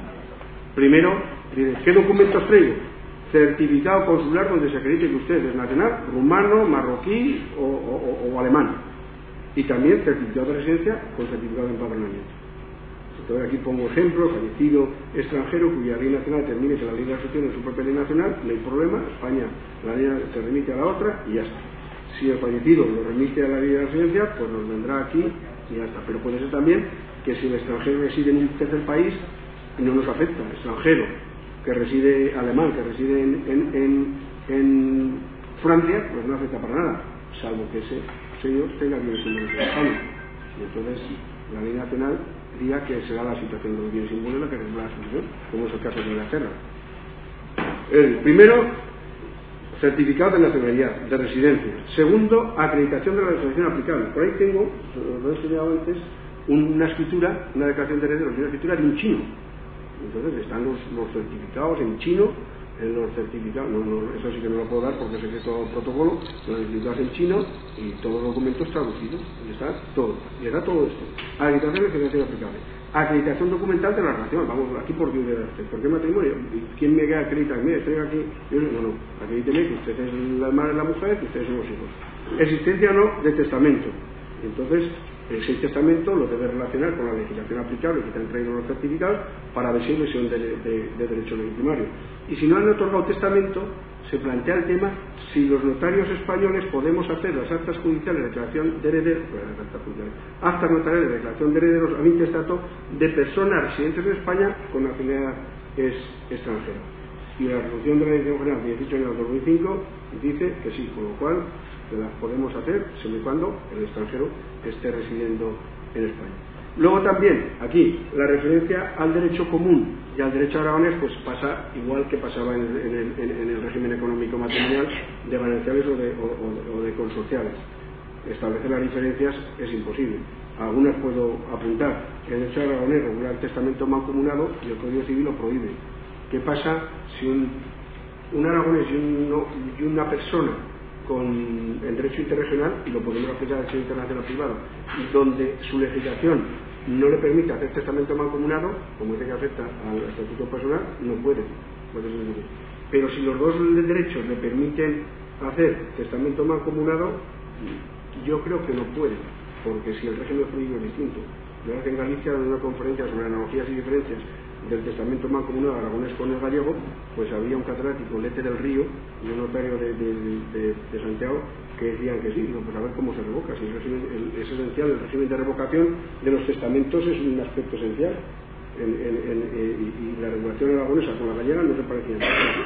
primero, ¿qué documentos traigo? Certificado consular donde se acredite que usted es nacional, rumano, marroquí o, o, o alemán. Y también certificado de residencia con certificado de empadronamiento. Entonces aquí pongo ejemplo: fallecido extranjero cuya ley nacional termine que la ley de la sucesión en su propia ley nacional, no hay problema, España la ley se remite a la otra y ya está. Si el fallecido lo remite a la ley de la residencia, pues nos vendrá aquí y ya está. Pero puede ser también que si el extranjero reside en un tercer país, no nos afecta. El extranjero que reside, alemán, que reside en, en, en, en Francia, pues no afecta para nada, salvo que ese señor tenga bienes inmuebles en España. Y entonces la ley nacional diga que será la situación de los bienes inmuebles la que regula la sucesión, como es el caso de Inglaterra. El primero, certificado de nacionalidad, de residencia. Segundo, acreditación de la legislación aplicable. Por ahí tengo, lo he enseñado antes, una escritura, una declaración de herederos, una escritura de un chino. Entonces están los, los certificados en chino, en los certificados, no, no, eso sí que no lo puedo dar porque es secreto protocolo, los certificados en chino y todos los documentos traducidos, y está todo, y está todo esto. Acreditación de legislación aplicable. Acreditación documental de la relación. Vamos, aquí por qué, ¿por qué matrimonio? ¿Quién me acredita? Mire, estoy aquí. Yo, no, no, acredíteme que usted es la madre de la mujer, que ustedes son los hijos. Existencia o no de testamento. Entonces, ese testamento lo debe relacionar con la legislación aplicable que te han traído los certificados para ver si hay lesión de, de, de derecho legitimario. Y si no han otorgado testamento, se plantea el tema si los notarios españoles podemos hacer las actas judiciales de declaración de herederos, actas notariales de declaración de herederos a intestato de personas residentes en España con nacionalidad es extranjera. Y la resolución de la Dirección General dieciocho de dos mil cinco dice que sí, con lo cual las podemos hacer siempre y cuando el extranjero esté residiendo en España. Luego también, aquí, la referencia al derecho común y al derecho aragonés, pues pasa igual que pasaba en el, en el, en el régimen económico matrimonial de valenciales o de, o, o de consorciales. Establecer las diferencias es imposible. Algunas puedo apuntar. El derecho aragonés regula el testamento mancomunado y el Código Civil lo prohíbe. ¿Qué pasa si un, un aragonés y, un, y una persona con el derecho interregional, y lo podemos aplicar al derecho internacional privado, donde su legislación no le permite hacer testamento mancomunado, como dice que afecta al estatuto personal, no puede, puede ser. Pero si los dos derechos le permiten hacer testamento mancomunado, yo creo que no puede, porque si el régimen jurídico es distinto. Yo en Galicia, en una conferencia sobre analogías y diferencias del testamento mancomunado aragonés con el gallego, pues había un catedrático, Lete del Río, y un notario de, de, de, de Santiago, que decían que sí, no, pues a ver cómo se revoca, si el régimen, el, es esencial, el régimen de revocación de los testamentos es un aspecto esencial, en, en, en, en, y, y la regulación aragonesa con la gallega no se parecían.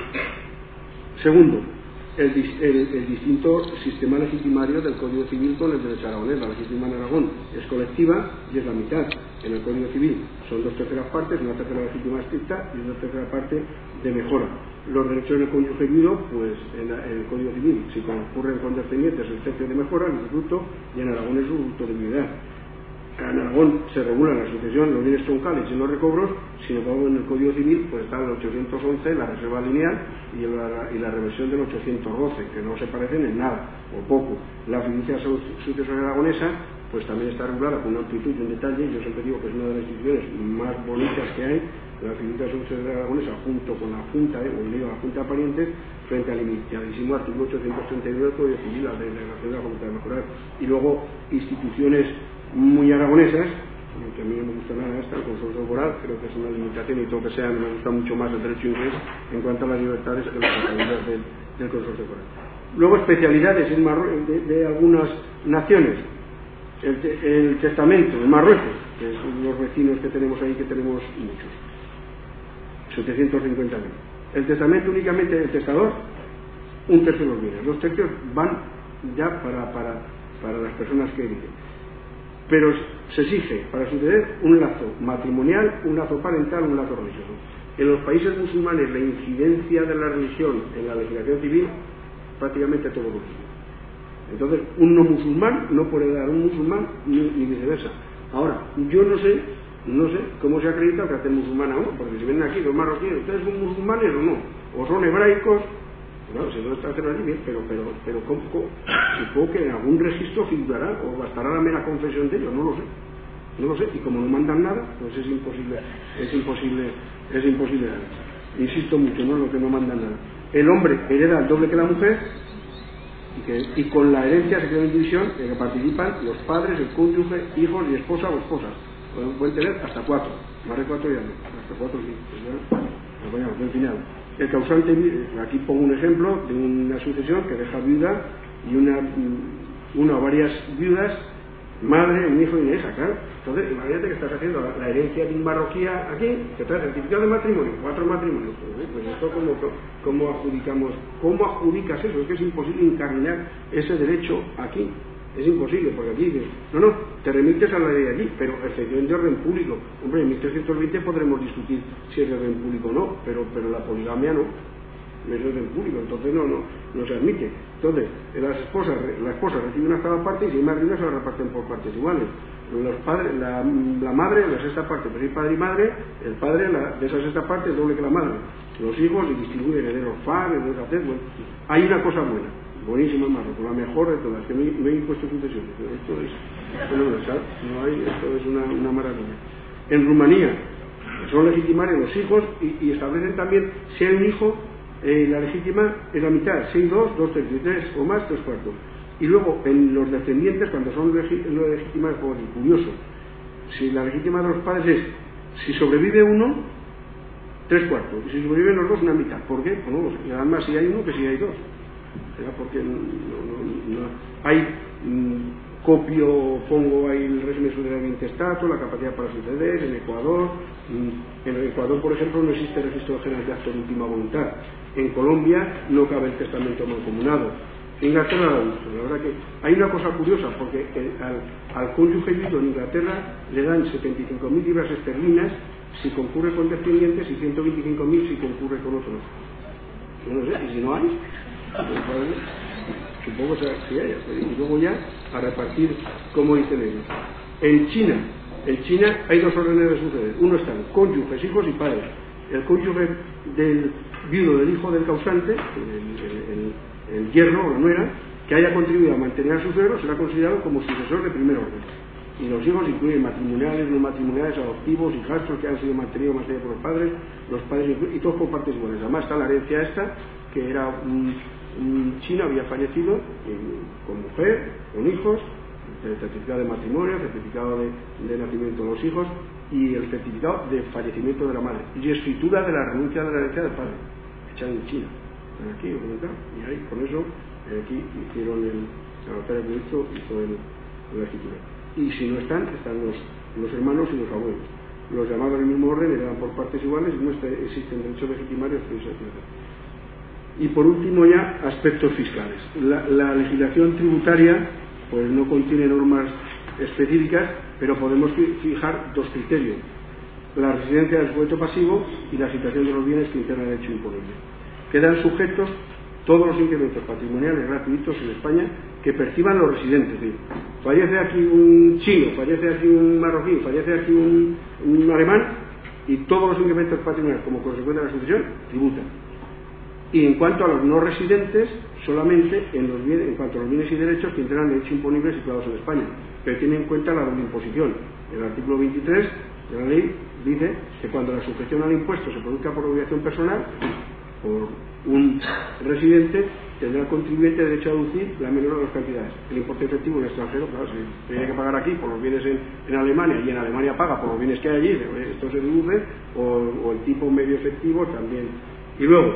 Segundo, el, el, el distinto sistema legitimario del Código Civil con el derecho aragonés. La legítima en Aragón es colectiva y es la mitad. En el Código Civil son dos terceras partes, una tercera legítima estricta y una tercera parte de mejora. Los derechos del cónyuge viudo, pues en, la, en el Código Civil, si concurren con descendientes, el tercio de mejora, el usufructo, y en Aragón es usufructo de viudedad. En Aragón se regula la sucesión, los bienes troncales y los recobros, sin embargo en el Código Civil pues está el ochocientos once, la reserva lineal y la, y la reversión del ochocientos doce, que no se parecen en nada o poco. La fiducia sucesoria aragonesa pues también está regulada con una amplitud y un detalle. Yo siempre digo que es una de las instituciones más bonitas que hay, la fiducia sucesoria aragonesa, junto con la Junta, eh, o digo, la Junta de Parientes, frente al limitadísimo artículo ochocientos treinta y nueve del Código Civil, la delegación de la Junta de Mejorar, y luego instituciones muy aragonesas, que a mí no me gusta nada esta, el consorcio laboral, creo que es una limitación y todo que sea, me gusta mucho más el derecho inglés en cuanto a las libertades de las responsabilidades del, del consorcio laboral. Luego especialidades en Marru- de, de algunas naciones, el, te, el testamento de Marruecos, que son los vecinos que tenemos ahí, que tenemos muchos, setecientos cincuenta mil. El testamento únicamente del testador, un tercio de los bienes, dos tercios van ya para, para, para las personas que viven. Pero se exige para suceder un lazo matrimonial, un lazo parental, un lazo religioso. En los países musulmanes la incidencia de la religión en la legislación civil prácticamente todo lo mismo. Entonces un no musulmán no puede dar a un musulmán ni, ni viceversa. Ahora, yo no sé no sé cómo se acredita que hacen musulmán a uno, porque si vienen aquí los marroquíes, ¿ustedes son musulmanes o no? ¿O son hebraicos? Bueno, si no está haciendo allí bien, pero, pero, pero ¿cómo, cómo? Supongo que en algún registro figurará, o bastará la mera confesión de ellos, no lo sé, no lo sé, y como no mandan nada, pues es imposible, es imposible, es imposible. Insisto mucho, ¿no? Lo que no mandan nada. El hombre hereda el doble que la mujer, y, que, y con la herencia se crea una división en que participan los padres, el cónyuge, hijos y esposa o esposas. Pueden, pueden tener hasta cuatro, más de cuatro ya no, hasta cuatro sí, pues ya, pues bueno, al final. El causante, aquí pongo un ejemplo de una sucesión que deja viuda y una, una o varias viudas, madre, un hijo y una hija, claro. Entonces, imagínate que estás haciendo la, la herencia de un marroquí aquí, que trae certificado de matrimonio, cuatro matrimonios. Pues, pues esto, ¿cómo, cómo adjudicamos? ¿Cómo adjudicas eso? Es que es imposible encarnar ese derecho aquí. Es imposible, porque aquí dices, no, no, te remites a la ley de allí, pero excepción de orden público. Hombre, en mil trescientos veinte podremos discutir si es de orden público o no, pero, pero la poligamia no, no es de orden público, entonces no, no, no se admite. Entonces, las esposas, la esposa recibe una octava parte y si hay más de una se la reparten por partes iguales. Los padres, la, la madre, la sexta parte, pero si hay padre y madre, el padre la, de esa sexta parte es doble que la madre. Los hijos y distribuyen herederos far, herederos hacer, bueno. Hay una cosa buena, buenísima Marruecos, la mejor de todas, que no hay, no hay impuesto de sucesiones, esto es fenomenal, no hay, esto es una, una maravilla. En Rumanía son legitimarios los hijos y, y establecen también, si hay un hijo, eh, la legítima es la mitad, si hay dos, dos tercios, tres o más, tres cuartos. Y luego en los descendientes, cuando son legi los legitimados, como curioso, si la legítima de los padres es, si sobrevive uno, tres cuartos, y si sobreviven los dos, una mitad. ¿Por qué? Pues no lo sé, y además si hay uno que si hay dos. ¿Será porque no, no, no hay mmm, copio, pongo ahí el régimen sucesorial intestato, la capacidad para suceder, en Ecuador, mmm, en Ecuador por ejemplo no existe registro general de acto de última voluntad, en Colombia no cabe el testamento mancomunado, en Inglaterra la verdad que hay una cosa curiosa, porque el, al, al cónyuge viudo en Inglaterra le dan setenta y cinco mil libras esterlinas si concurre con descendientes y ciento veinticinco mil si concurre con otros. No lo sé, y si no hay, supongo que si hay, y luego ya a repartir como dicen ellos. En China, en China hay dos órdenes de suceder. Uno están cónyuges, hijos y padres. El cónyuge del viudo del hijo del causante, el, el, el, el yerno o la nuera, que haya contribuido a mantener a su suegro, será considerado como sucesor de primer orden. Y los hijos incluyen matrimoniales, no matrimoniales, adoptivos, hijastros que han sido mantenidos más allá por los padres, los padres y todos por partes iguales. Además está la herencia esta, que era un, un chino, había fallecido y, con mujer, con hijos, certificado de matrimonio, certificado de, de nacimiento de los hijos, y el certificado de fallecimiento de la madre y escritura de la renuncia de la herencia del padre, hecha en China. Están aquí documentados, y ahí con eso eh, aquí hicieron el, la notaria que hizo, hizo el, la escritura. Y si no están, están los, los hermanos y los abuelos. Los llamados del mismo orden heredan por partes iguales y no está, existen derechos legitimarios. Y por último ya, aspectos fiscales. La, la legislación tributaria pues no contiene normas específicas, pero podemos fijar dos criterios: la residencia del sujeto pasivo y la situación de los bienes que integran el hecho imponible. Quedan sujetos todos los incrementos patrimoniales gratuitos en España que perciban los residentes. Es decir, fallece aquí un chino, fallece aquí un marroquí, fallece aquí un, un alemán, y todos los incrementos patrimoniales como consecuencia de la sucesión tributan. Y en cuanto a los no residentes, solamente en, los bienes, en cuanto a los bienes y derechos que integran el hecho imponible situados en España, pero tiene en cuenta la doble imposición. El artículo veintitrés de la ley dice que cuando la sujeción al impuesto se produzca por obligación personal, por un residente, tendrá el contribuyente derecho a deducir la menor de las cantidades. El importe efectivo en el extranjero, claro, si tiene que pagar aquí por los bienes en, en Alemania, y en Alemania paga por los bienes que hay allí, esto se deduce, o, o el tipo medio efectivo también. Y luego,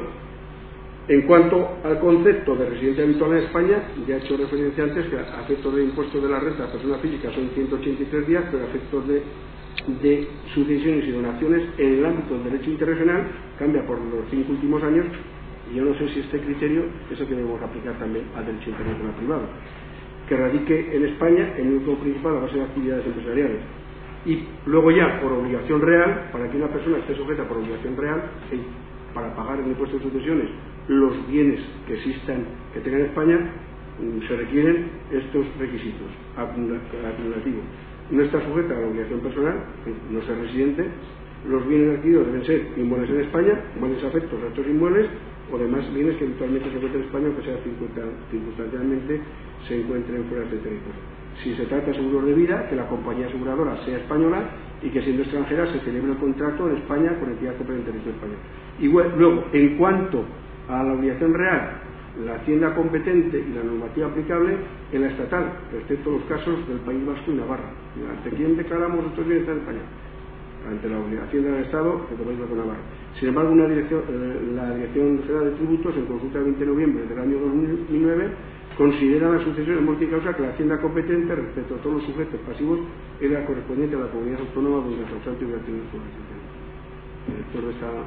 en cuanto al concepto de residencia habitual en España, ya he hecho referencia antes que a efectos de impuestos de la renta de persona física son ciento ochenta y tres días, pero a efectos de, de sucesiones y donaciones en el ámbito del derecho internacional cambia por los cinco últimos años, y yo no sé si este criterio es el que debemos aplicar también al derecho internacional privado, que radique en España en un único principal a base de actividades empresariales. Y luego ya, por obligación real, para que una persona esté sujeta por obligación real, para pagar el impuesto de sucesiones los bienes que existan, que tenga en España, se requieren estos requisitos acumulativos. No está sujeta a la obligación personal, no ser residente, los bienes adquiridos deben ser inmuebles en España, inmuebles afectos, restos inmuebles, o demás bienes que habitualmente se encuentran en España, aunque sea circunstancialmente se encuentren fuera del territorio. Si se trata de seguros de vida, que la compañía aseguradora sea española y que, siendo extranjera, se celebre el contrato en España con entidad competente del territorio español. Igual, luego, en cuanto a la obligación real, la hacienda competente y la normativa aplicable en la estatal, respecto a los casos del País Vasco y Navarra. ¿Ante quién declaramos estos bienes en España? Ante la obligación del Estado, que País Vasco y Navarra. Sin embargo, una dirección, eh, la Dirección General de Tributos, en consulta del veinte de noviembre del año dos mil nueve, considera la sucesión en muerte y causa que la hacienda competente respecto a todos los sujetos pasivos era correspondiente a la comunidad autónoma donde el causante hubiera tenido su residencia. El director de esta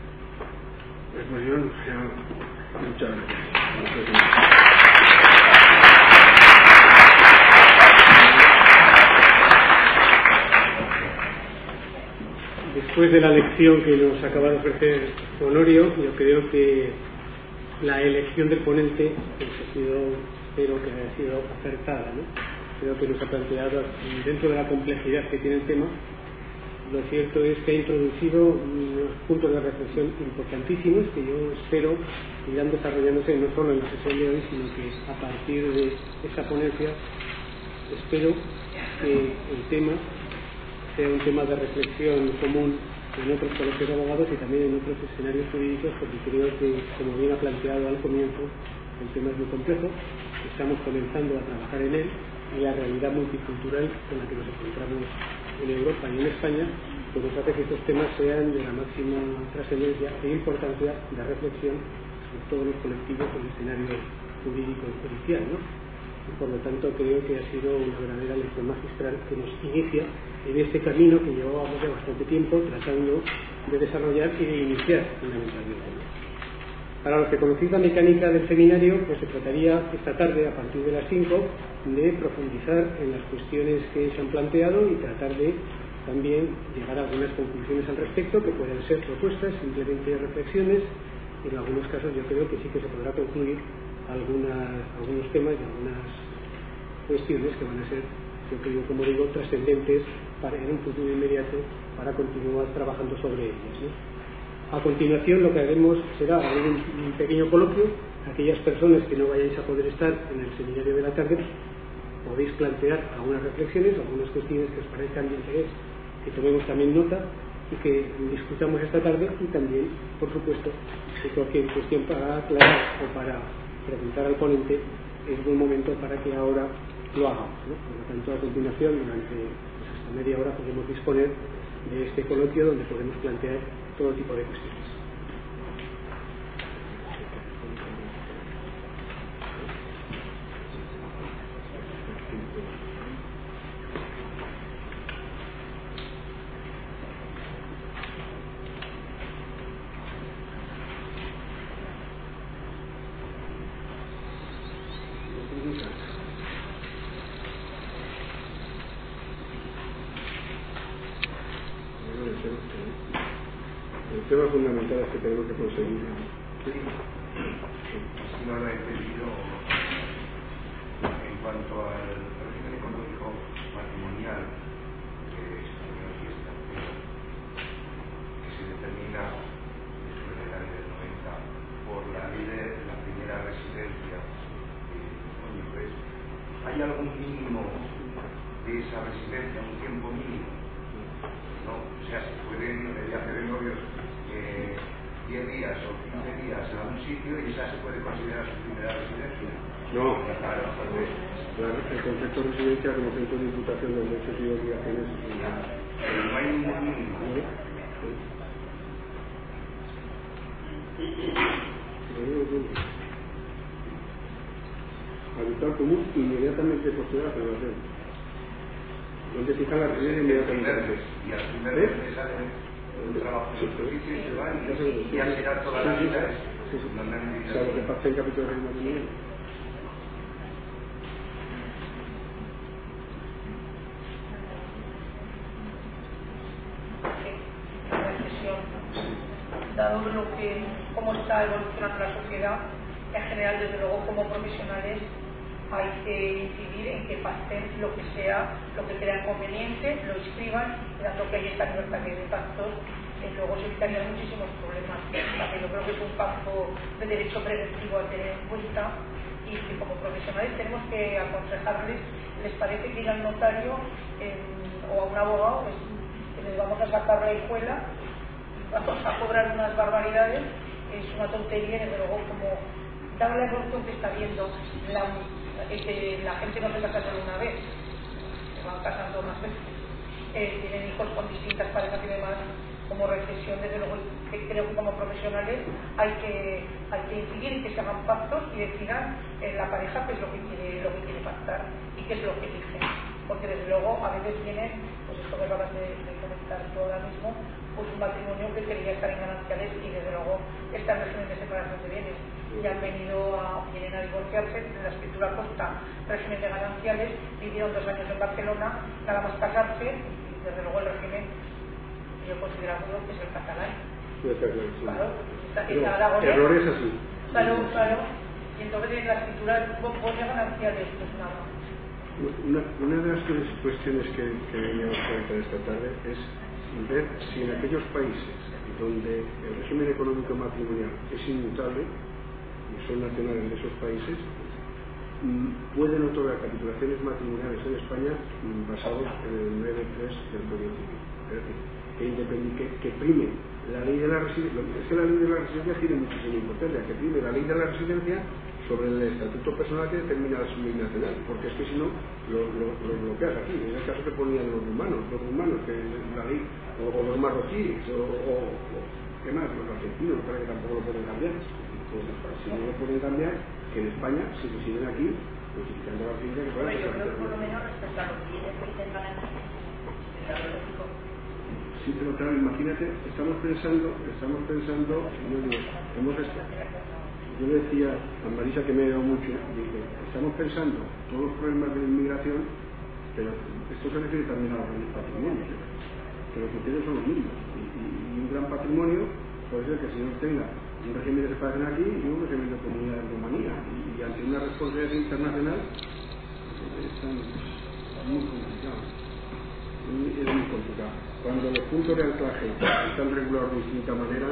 exposición, muchas gracias. Después de la lección que nos acaba de ofrecer Honorio, yo creo que la elección del ponente pues, ha sido, espero que haya sido acertada, ¿no? Creo que nos ha planteado, dentro de la complejidad que tiene el tema, lo cierto es que ha introducido unos puntos de reflexión importantísimos que yo espero irán desarrollándose no solo en la sesión de hoy, sino que a partir de esta ponencia espero que el tema sea un tema de reflexión común en otros colegios de abogados y también en otros escenarios jurídicos, porque creo que, como bien ha planteado al comienzo, el tema es muy complejo, estamos comenzando a trabajar en él, y la realidad multicultural con la que nos encontramos en Europa y en España pues nos hace que estos temas sean de la máxima trascendencia e importancia de reflexión en todos los colectivos del escenario jurídico y judicial, ¿no? Y por lo tanto creo que ha sido una verdadera lección magistral que nos inicia en este camino que llevábamos ya bastante tiempo tratando de desarrollar y de iniciar fundamentalmente. Para los que conocéis la mecánica del seminario, pues se trataría esta tarde a partir de las cinco de profundizar en las cuestiones que se han planteado y tratar de también llegar a algunas conclusiones al respecto que pueden ser propuestas, simplemente reflexiones. En algunos casos yo creo que sí que se podrá concluir algunas, algunos temas y algunas cuestiones que van a ser, yo creo, como digo, trascendentes para en un futuro inmediato para continuar trabajando sobre ellas, ¿no? A continuación lo que haremos será un, un pequeño coloquio. Aquellas personas que no vayáis a poder estar en el seminario de la tarde podéis plantear algunas reflexiones, algunas cuestiones que os parezcan de interés, que tomemos también nota y que discutamos esta tarde, y también, por supuesto, que cualquier cuestión para aclarar o para preguntar al ponente es buen momento para que ahora lo hagamos, ¿no? Por lo tanto, a continuación, durante pues, hasta media hora podemos disponer de este coloquio donde podemos plantear todo tipo de cuestiones. El tema fundamental es que tenemos que conseguir. Sí. No lo he entendido en cuanto al régimen económico patrimonial de español y extranjero, que se determina después de la ley del noventa por la ley de la primera residencia. Eh, pues, ¿hay algún mínimo de esa residencia, un tiempo mínimo? No, o sea, se pueden de viaje de novios eh, diez días o quince días a un sitio y esa se puede considerar su primera residencia. No, claro, pues, claro, el concepto de residencia como centro de imputación de derechos y obligaciones. Pero no hay ningún mínimo. Habitual común inmediatamente posterior a la celebración. Donde fijan la residencia inmediatamente antes. Y al primer mes le sale un trabajo en otro sitio y se va y ya será toda la vida. Claro, que pasa en capítulo de matrimonio. Dado lo que, cómo está evolucionando la sociedad, en general, desde luego, como profesionales, hay que incidir en que pasen lo que sea, lo que crean conveniente, lo escriban, dando que hay esta libertad de pactos, eh, luego se evitarían muchísimos problemas. Yo creo que es un campo de derecho preventivo a tener en cuenta y que como profesionales tenemos que aconsejarles, les parece que ir al notario eh, o a un abogado, pues, que les vamos a sacar la hijuela, vamos a cobrar unas barbaridades, es una tontería, desde luego, como dada la evolución que está viendo la, que la gente no se casa solo una vez, se van casando más veces, eh, tienen hijos con distintas parejas y demás, como recesión, desde luego, que creo que como profesionales hay que, hay que incidir en que se hagan pactos y decidan en la pareja qué es lo que quiere, lo que quiere pactar y qué es lo que elige, porque desde luego a veces vienen, pues esto que acabas de, de comentar tú ahora mismo, pues un matrimonio que quería estar en gananciales y desde luego está en régimen de separación de bienes y han venido a, vienen a divorciarse, en la escritura consta régimen de gananciales, vivieron dos años en Barcelona, nada más casarse y desde luego el régimen yo considero que es el catalán. Sí, está claro, sí. Claro, está, no, está aragonés. errores así. Claro, claro. Y entonces en la escritura pone gananciales, pues nada. Una, una de las cuestiones que, que veníamos a comentar esta tarde es ver si en aquellos países donde el régimen económico matrimonial es inmutable y son nacionales de esos países, pueden otorgar capitulaciones matrimoniales en España basados en el nueve tres del Código Civil. Es decir, que, que, que prime la ley de la residencia, es que la ley de la residencia tiene muchísima importancia, que prime la ley de la residencia sobre el estatuto personal que determina la ley nacional, porque es que si no lo, lo, lo bloqueas aquí. En el caso que ponían los rumanos, los rumanos que la ley, o, o los marroquíes, o, o, o ¿qué más? Los argentinos, para que tampoco lo pueden cambiar. Pues, si no lo pueden cambiar, que en España, si residen aquí, pues quitando la residencia que puedan. Bueno, yo creo que por lo menos respecto a los bienes que intentan lógico. Sí, pero claro, imagínate, estamos pensando, estamos pensando, no digo, hemos estado, yo le decía a Marisa que me ha dado mucho, dije, estamos pensando todos los problemas de inmigración, pero esto se refiere también a los patrimonios, que los criterios son los mismos, y, y un gran patrimonio puede ser que el señor tenga un régimen de separación aquí y un régimen de comunidad en Rumanía, y, y ante una responsabilidad internacional, es muy complicado. Es muy complicado. Cuando los puntos de anclaje están regulados de distinta manera,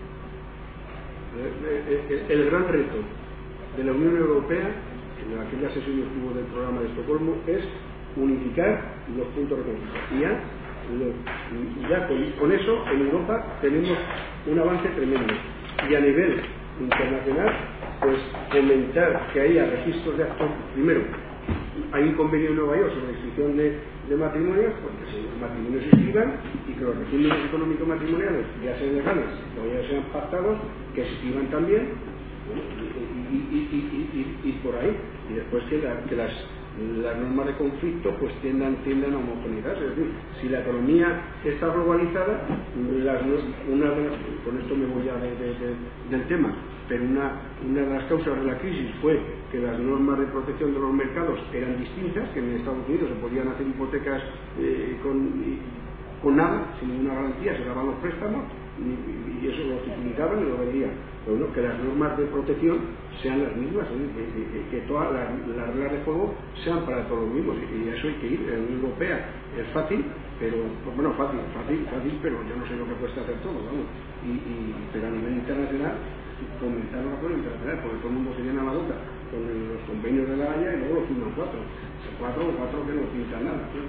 el gran reto de la Unión Europea, en aquella sesión que hubo del programa de Estocolmo, es unificar los puntos de conflicto. Y ya, lo, ya con, con eso en Europa tenemos un avance tremendo. Y a nivel internacional, pues fomentar que haya registros de actos, primero, hay un convenio en Nueva York sobre la inscripción de, de matrimonios, pues que los matrimonios se inscriban y que los regímenes económicos matrimoniales, ya sean legales o ya sean pactados, que se inscriban también, bueno, y, y, y, y, y, y por ahí, y después que, la, que las las normas de conflicto pues tiendan, tiendan a homogeneizarse. Es decir, si la economía está globalizada, las, una de las, con esto me voy ya de, de, de, del tema, pero una, una de las causas de la crisis fue que las normas de protección de los mercados eran distintas, que en Estados Unidos se podían hacer hipotecas eh, con, y, con nada, sin ninguna garantía, se daban los préstamos y, y eso lo utilizaban y lo vendían. Pero bueno, que las normas de protección sean las mismas, ¿eh? que, que, que todas las, las reglas de juego sean para todos los mismos, y, y eso hay que ir. En la Unión Europea es fácil, pero bueno, fácil, fácil, fácil, pero yo no sé lo que cuesta hacer todo, vamos. Y, y, pero a nivel internacional, fomentar los acuerdos internacionales, porque todo el mundo se llena la boca con los convenios de la Haya y luego los firman cuatro, cuatro o cuatro que no pintan nada, ¿no?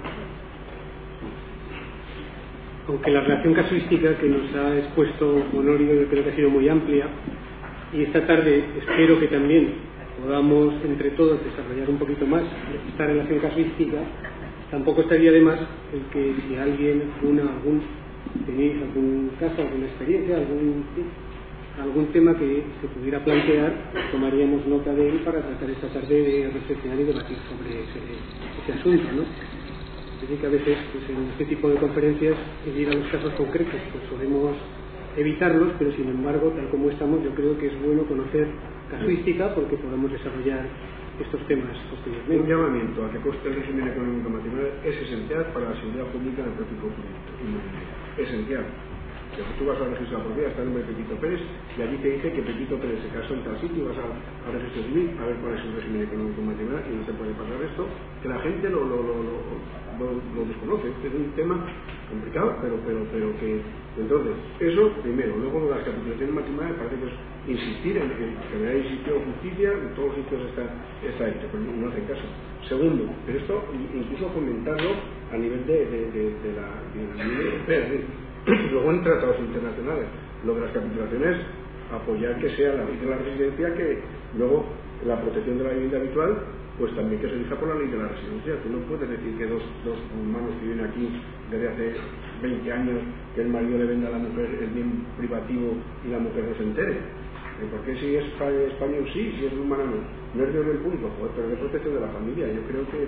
Aunque la relación casuística que nos ha expuesto Honorio yo creo que ha sido muy amplia, y esta tarde espero que también podamos entre todos desarrollar un poquito más esta relación casuística, tampoco estaría de más el que si alguien, alguna, algún, tenéis algún caso, alguna experiencia, algún, algún tema que se pudiera plantear, tomaríamos nota de él para tratar esta tarde de reflexionar y debatir sobre ese, ese asunto, ¿no? Es decir, que a veces pues, en este tipo de conferencias, el ir a los casos concretos, pues podemos evitarlos, pero sin embargo, tal como estamos, yo creo que es bueno conocer casuística porque podamos desarrollar estos temas posteriormente. Un llamamiento a que conste el régimen económico matrimonial es esencial para la seguridad pública del propio inmobiliario. Esencial. Que tú vas al registro de la propiedad, está el nombre de Pepito Pérez, y allí te dice que Pepito Pérez se casó en tal sitio, vas al, al registro civil a ver cuál es el régimen económico matrimonial y no te puede pasar esto, que la gente lo, lo, lo, lo, lo, lo desconoce. Este es un tema complicado, pero, pero, pero que entonces, eso primero. Luego las capitulaciones matrimoniales parece que es insistir en que en el sitio de justicia, en todos los sitios está, está hecho, pero no hace caso. Segundo, pero esto incluso fomentarlo a nivel de, de, de, de la Unión Europea. Luego en tratados internacionales, lo de las capitulaciones, apoyar que sea la ley de la residencia, que luego la protección de la vivienda habitual, pues también que se elija por la ley de la residencia. Tú no puedes decir que dos, dos humanos que viven aquí desde hace veinte años, que el marido le venda a la mujer el bien privativo y la mujer no se entere. ¿Por qué si es español sí, si es humana no? No es de orden público, joder, pero es protección de la familia. Yo creo que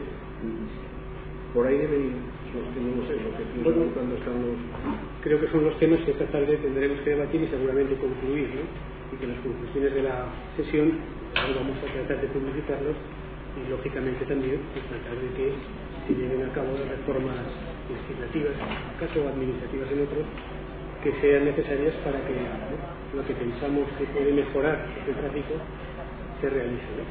por ahí deben ir, no sé, lo que bueno, cuando estamos... Creo que son los temas que esta tarde tendremos que debatir y seguramente concluir, ¿no? Y que las conclusiones de la sesión vamos a tratar de publicitarlos y lógicamente también pues, tratar de que se lleven a cabo las reformas legislativas, en un caso o administrativas en otro, que sean necesarias para que ¿no? lo que pensamos que puede mejorar el tráfico se realice, ¿no?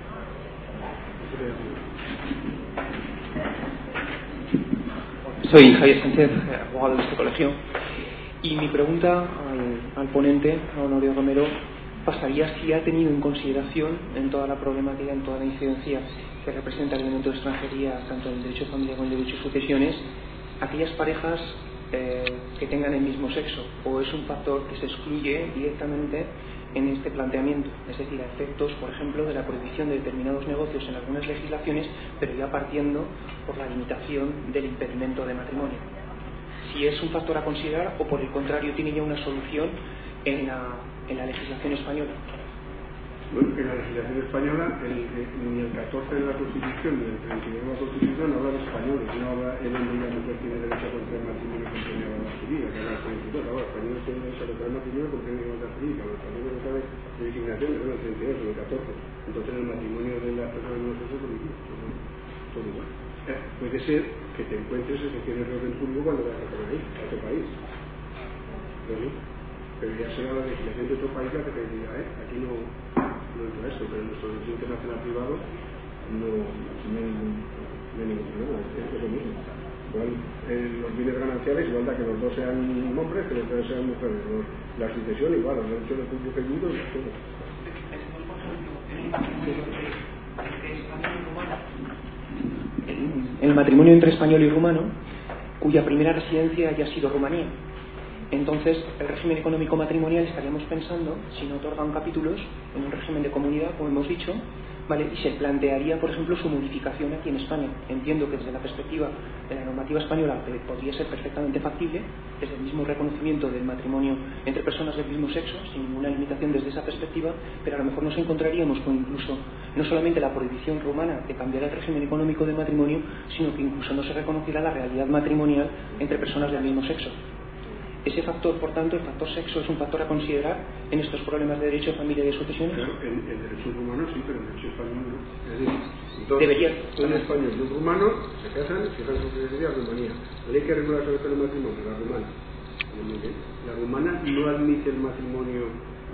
Soy Javier Sánchez, abogado de este colegio, y mi pregunta al, al ponente, a Honorio Romero, pasaría si ha tenido en consideración en toda la problemática, en toda la incidencia que representa el elemento de extranjería, tanto en el derecho de familia como en el derecho de sucesiones, aquellas parejas eh, que tengan el mismo sexo, o es un factor que se excluye directamente en este planteamiento, es decir, a efectos, por ejemplo, de la prohibición de determinados negocios en algunas legislaciones, pero ya partiendo por la limitación del impedimento de matrimonio. Si es un factor a considerar o, por el contrario, tiene ya una solución en la, en la legislación española. Bueno, en la legislación española, el, el, ni el catorce de la Constitución ni el treinta y uno de la Constitución habla de españoles, no habla el hombre y la mujer tiene derecho a contraer matrimonio con plena igualdad jurídica, que habla el treinta y dos. Ahora, españoles tienen derecho a contraer matrimonio con plena igualdad jurídica, los españoles no saben de discriminación, es el treinta y dos, el catorce. Entonces, el matrimonio de las personas no es prohibido, todo igual. Eh, puede ser que te encuentres excepciones de orden público cuando vas a ahí, a otro país. ¿Sí? Pero ya será la legislación de otro país la que te diga, ¿eh? Aquí no. No entra esto, pero en nuestro derecho internacional privado no, no, hay, no hay ningún problema, es, es lo mismo. Igual, eh, los bienes gananciales, igual da que los dos sean hombres, que los dos sean mujeres. Los, la sucesión, igual, los derechos de público y todo, todo. El matrimonio entre español y rumano, cuya primera residencia haya sido Rumanía. entonces el régimen económico matrimonial estaríamos pensando, si no otorgan capítulos, en un régimen de comunidad, como hemos dicho, ¿vale? Y se plantearía, por ejemplo, su modificación aquí en España. Entiendo que desde la perspectiva de la normativa española podría ser perfectamente factible, desde el mismo reconocimiento del matrimonio entre personas del mismo sexo, sin ninguna limitación desde esa perspectiva, pero a lo mejor nos encontraríamos con incluso no solamente la prohibición romana de cambiar el régimen económico del matrimonio, sino que incluso no se reconociera la realidad matrimonial entre personas del mismo sexo. Ese factor, por tanto, el factor sexo, es un factor a considerar en estos problemas de derecho de familia y de sucesiones. Claro, en, en derecho rumano sí, pero en derecho español no. Es decir, dos, debería. Un español y un rumano se casan, se casan con sería Rumanía. La ley que regula sobre el matrimonio, la rumana. La rumana no admite el matrimonio,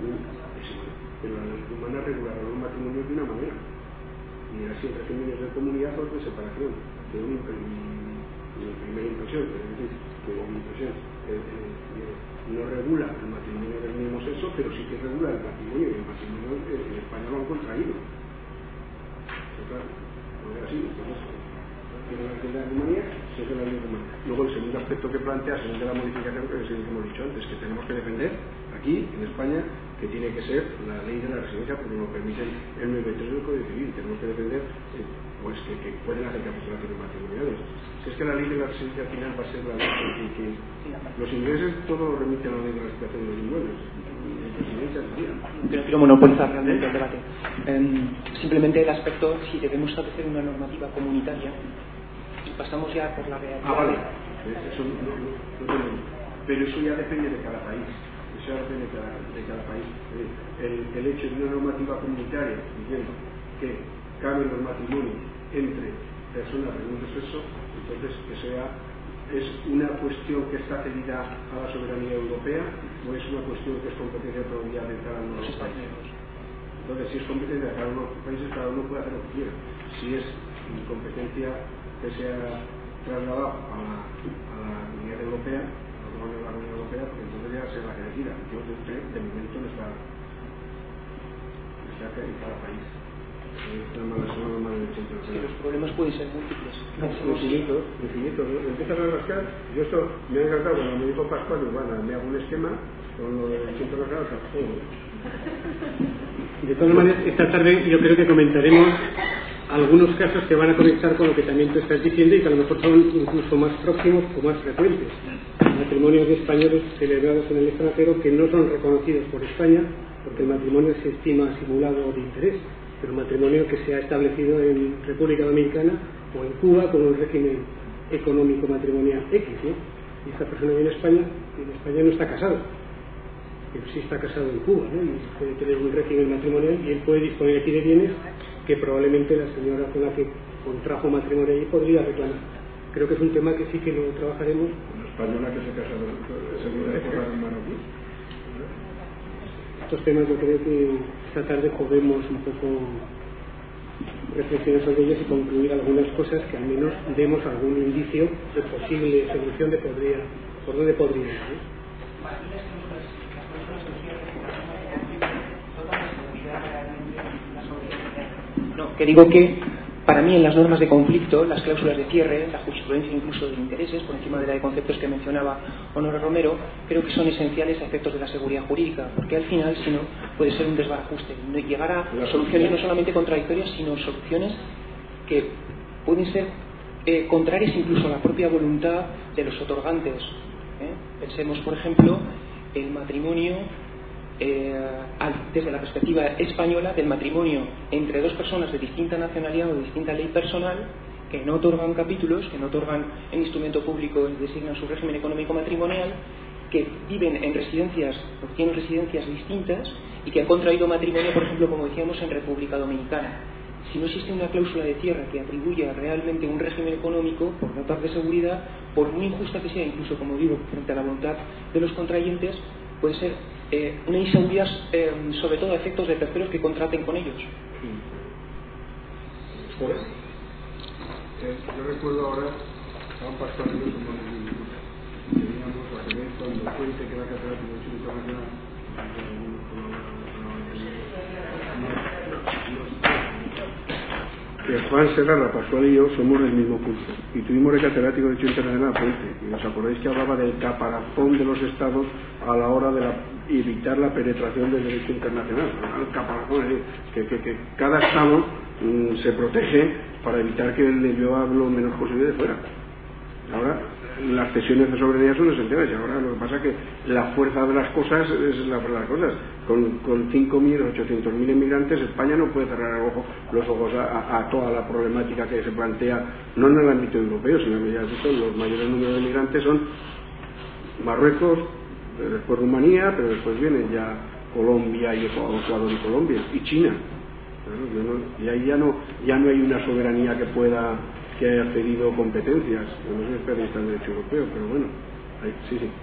pero la rumana regulará los matrimonios de una manera. Y así en regímenes de comunidad o de separación. De una primera impresión, pero es decir, que una impresión. Eh, eh, no regula el matrimonio del mismo sexo, pero sí que regula el matrimonio, y el matrimonio eh, en España lo han contraído. Pero claro, no es así. Entonces, tiene la ley de la Rumanía, se hace la ley de Rumanía. Luego, el segundo aspecto que plantea, según de la modificación, que hemos dicho antes, que tenemos que defender aquí, en España, que tiene que ser la ley de la residencia, porque nos permite el noventa y tres del Código Civil. Tenemos que defender eh, pues que, que pueden hacer capitulaciones matrimoniales. Si es que la ley de la residencia final va a ser la ley que, que los ingleses todo lo remiten a la ley de la situación de los inmuebles. Pero no quiero monopolizar realmente el debate. Eh, simplemente el aspecto, si debemos establecer una normativa comunitaria y pasamos ya por la realidad. Ah, vale. Eso no, no, no tenemos. Pero eso ya depende de cada país. Eso ya depende de cada, de cada país. El, el hecho de una normativa comunitaria diciendo que caben los matrimonios entre personas del mismo sexo, entonces que sea es una cuestión que está cedida a la soberanía europea o es una cuestión que es competencia todavía de cada uno de los países. Entonces, si es competencia de cada uno de los países, cada uno puede hacer lo que quiera. Si es competencia que sea trasladada a la, a la Unión Europea, a la Unión Europea, porque entonces ya se la que decida. Yo de momento no está, no está en cada país. Sí, los problemas pueden ser múltiples. Infinitos, infinitos. Empiezas a rascar. Yo esto me ha encantado cuando me dijo Pascual, bueno, me hago un esquema con lo de ciento rasgados. De todas maneras, esta tarde yo creo que comentaremos algunos casos que van a conectar con lo que también tú estás diciendo y que a lo mejor son incluso más próximos o más frecuentes. Matrimonios de españoles celebrados en el extranjero que no son reconocidos por España porque el matrimonio se estima simulado de interés, pero matrimonio que se ha establecido en República Dominicana o en Cuba con un régimen económico matrimonial X, ¿no? Y esta persona viene a España y en España no está casado, pero sí está casado en Cuba, ¿no? Y puede tener un régimen matrimonial y él puede disponer aquí de bienes que probablemente la señora con la que contrajo matrimonio allí podría reclamar. Creo que es un tema que sí que lo trabajaremos. Una española que se casa segura de forma de marroquí. Estos temas yo creo que esta tarde podemos un poco reflexionar sobre ellos y concluir algunas cosas que al menos demos algún indicio de posible solución de podría, por dónde podría ir, ¿no? No, que digo que para mí en las normas de conflicto, las cláusulas de cierre, la jurisprudencia incluso de intereses, por encima de la de conceptos que mencionaba Honor Romero, creo que son esenciales a efectos de la seguridad jurídica, porque al final, si no, puede ser un desbarajuste, no llegar a soluciones no solamente contradictorias, sino soluciones que pueden ser eh, contrarias incluso a la propia voluntad de los otorgantes. ¿eh? Pensemos, por ejemplo, el matrimonio Eh, desde la perspectiva española del matrimonio entre dos personas de distinta nacionalidad o de distinta ley personal que no otorgan capítulos, que no otorgan en instrumento público y designan su régimen económico matrimonial, que viven en residencias o tienen residencias distintas y que han contraído matrimonio, por ejemplo, como decíamos, en República Dominicana. Si no existe una cláusula de cierre que atribuya realmente un régimen económico, por notas de seguridad, por muy injusta que sea, incluso como digo, frente a la voluntad de los contrayentes, puede ser eh, una inseguridad eh, sobre todo a efectos de terceros que contraten con ellos. Sí. Pues, eh, yo recuerdo ahora a un pastor de los humanos teníamos la que ver cuando Fuente, que era catedrático de Derecho Internacional, que que Juan Segarra, Pascual y yo somos del mismo curso y tuvimos el catedrático de Derecho Internacional Puente, y os acordáis que hablaba del caparazón de los estados a la hora de la, evitar la penetración del derecho internacional. El caparazón, es decir, que, que, que cada estado mmm, se protege para evitar que le llueva lo menos posible de fuera. Ahora las cesiones de soberanía son esenciales, y ahora lo que pasa es que la fuerza de las cosas es la fuerza de las cosas. Con, con cinco mil, ochocientos mil inmigrantes, España no puede cerrar el ojo, los ojos a, a, a toda la problemática que se plantea, no en el ámbito europeo, sino que ya has visto, los mayores números de inmigrantes son Marruecos, después Rumanía, pero después vienen ya Colombia y Ecuador y Colombia, y China. Y ahí ya no, ya no hay una soberanía que pueda, que haya cedido competencias. Yo no soy especialista en derecho europeo, pero bueno, ahí, sí, sí.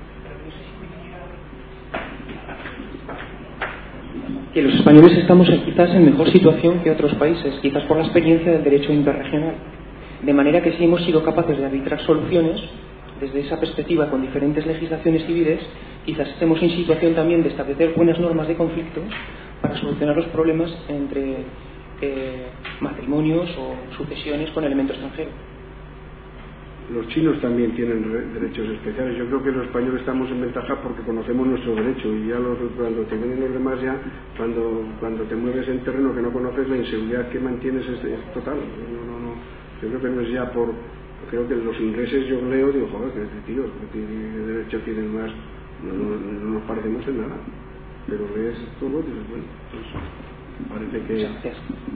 Que los españoles estamos quizás en mejor situación que otros países, quizás por la experiencia del derecho interregional. De manera que si hemos sido capaces de arbitrar soluciones, desde esa perspectiva con diferentes legislaciones civiles, quizás estemos en situación también de establecer buenas normas de conflicto para solucionar los problemas entre eh, matrimonios o sucesiones con elemento extranjero. Los chinos también tienen derechos especiales. Yo creo que los españoles estamos en ventaja porque conocemos nuestro derecho, y ya los, cuando te vienen los demás, ya cuando, cuando te mueves en terreno que no conoces, la inseguridad que mantienes es, es total. No, no, no. Yo creo que no es ya por... Creo que los ingleses, yo leo, digo, joder, que tío, ¿qué derecho tienen más? No, no, no nos parecemos en nada. Pero lees todo y dices, bueno, pues parece que...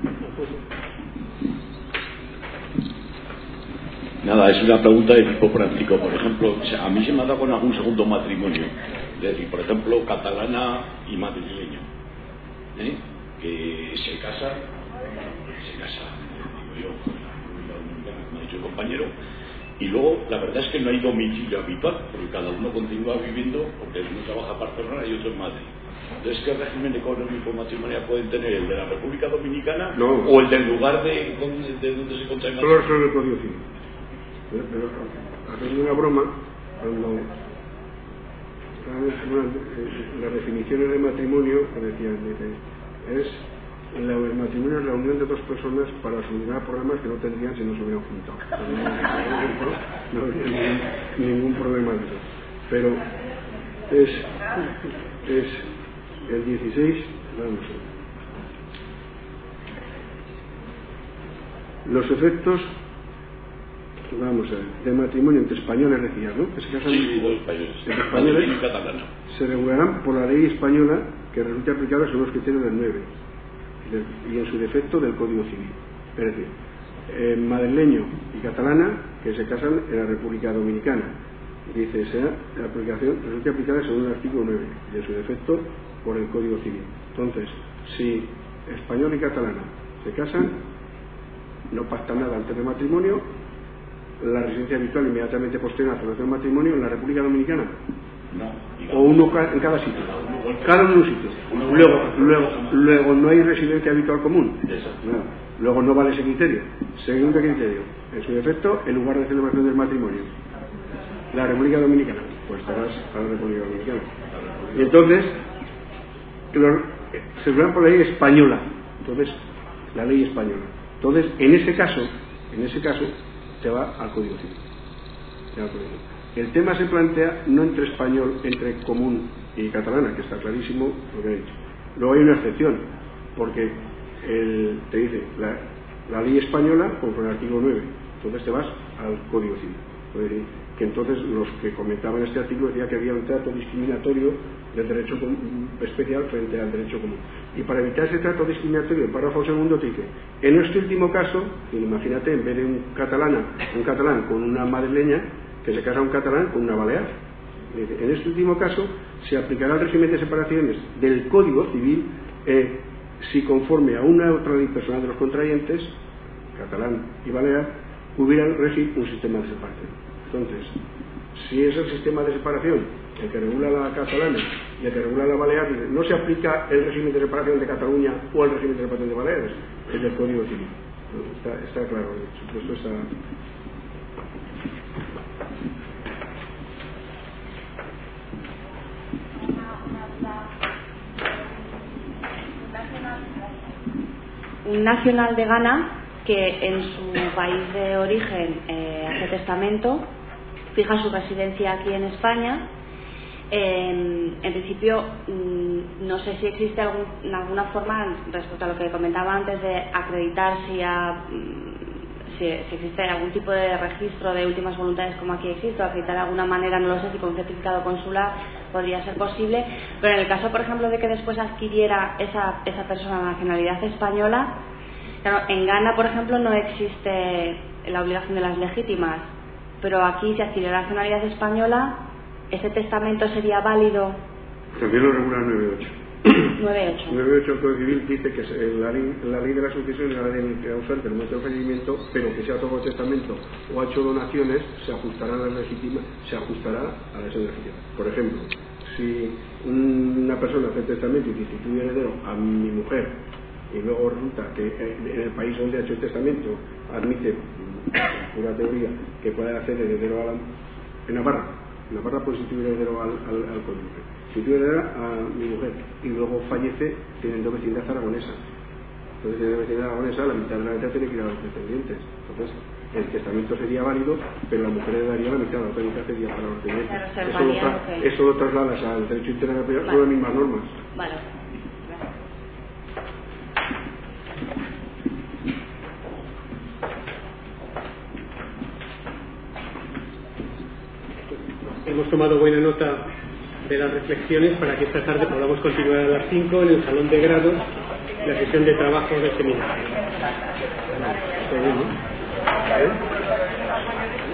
Nada, es una pregunta de tipo práctico. Por ejemplo, a mí se me ha dado con algún segundo matrimonio, es decir, por ejemplo, catalana y madrileño, ¿eh? Que se casan, se casan, digo yo, como ha dicho el compañero, y luego la verdad es que no hay domicilio habitual, porque cada uno continúa viviendo, porque uno trabaja en Barcelona y otro en Madrid. Entonces, ¿qué régimen económico matrimonial pueden tener? ¿El de la República Dominicana no, o el del lugar de, de donde se contrae matrimonio? Solo solo el Código Civil. Pero haciendo una broma, cuando las definiciones de matrimonio decían, es la, el matrimonio es la unión de dos personas para solucionar problemas que no tendrían si no se hubieran juntado. No, no, no habría ningún, ningún problema de eso. Pero es, es el dieciséis, vamos a ver. Los efectos, vamos a ver, de matrimonio entre españoles, decía, ¿no? Que se casan sí, los españoles, entre españoles y catalana. Se regularán por la ley española que resulte aplicable según los criterios del nueve y en su defecto del Código Civil. Es decir, eh, madrileño y catalana que se casan en la República Dominicana, dice, sea la aplicación resulte aplicable según el artículo nueve y en su defecto por el Código Civil. Entonces, si español y catalana se casan, no pactan nada antes del matrimonio, la residencia habitual inmediatamente posterior a la celebración del matrimonio en la República Dominicana, no, o uno en cada sitio, cada uno en un sitio. Luego, luego, luego no hay residencia habitual común. No. Luego no vale ese criterio. Segundo criterio, en su defecto, el lugar de celebración del matrimonio, la República Dominicana, pues estarás a la República Dominicana. Y entonces los, se regulan por la ley española. Entonces, la ley española. Entonces, en ese caso, en ese caso, se va al Código Civil. Se va al Código Civil. El tema se plantea no entre español, entre común y catalana, que está clarísimo lo que he dicho. Luego hay una excepción, porque el, te dice la, la ley española conforme al artículo nueve, entonces te vas al Código Civil. Es decir, que entonces los que comentaban este artículo decían que había un trato discriminatorio del derecho especial frente al derecho común. Y para evitar ese trato discriminatorio, el párrafo segundo te dice, en este último caso, imagínate, en vez de un catalana, un catalán con una madrileña, que se casa un catalán con una balear. En este último caso se aplicará el régimen de separaciones del Código Civil eh, si conforme a una otra ley personal de los contrayentes, catalán y balear, hubiera regir un sistema de separación. Entonces, si es el sistema de separación el que regula la catalana y el que regula la balear, no se aplica el régimen de separación de Cataluña o el régimen de separación de Baleares, el del Código Civil. Está, está claro, por supuesto está... Un nacional de Ghana que en su país de origen eh, hace testamento, fija su residencia aquí en España. Eh, en principio, mmm, no sé si existe algún, alguna forma, respecto a lo que comentaba antes, de acreditar si, ha, si, si existe algún tipo de registro de últimas voluntades como aquí existe, o acreditar de alguna manera, no lo sé, si con un certificado consular podría ser posible, pero en el caso, por ejemplo, de que después adquiriera esa, esa persona la nacionalidad española, claro, en Ghana, por ejemplo, no existe la obligación de las legítimas, pero aquí, si adquiere la nacionalidad española, ¿ese testamento sería válido? También lo regula el nueve ocho. nueve ocho. nueve ocho del Código Civil dice que la ley, la ley de la sucesión es la ley causante del momento del fallecimiento, pero que se ha tomado testamento o ha hecho donaciones, se ajustará a la legítima, se ajustará a la legítima. Por ejemplo, si una persona hace testamento y instituye heredero a mi mujer, y luego resulta que en el país donde ha hecho el testamento admite, pura teoría, que puede hacer heredero a la, en Navarra, en Navarra puede instituir heredero al, al, al cónyuge, instituye heredero a mi mujer y luego fallece teniendo vecindad aragonesa. Entonces, si tiene vecindad aragonesa, la mitad de la herencia tiene que ir a los descendientes. Entonces, el testamento sería válido, pero la mujer heredaría la mitad, la otra mitad sería para los descendientes. Eso lo, tra okay. eso lo trasladas al derecho internacional, vale. Son las mismas normas. Vale. Hemos tomado buena nota de las reflexiones para que esta tarde podamos continuar a las cinco en el salón de grados la sesión de trabajo del seminario. ¿Eh?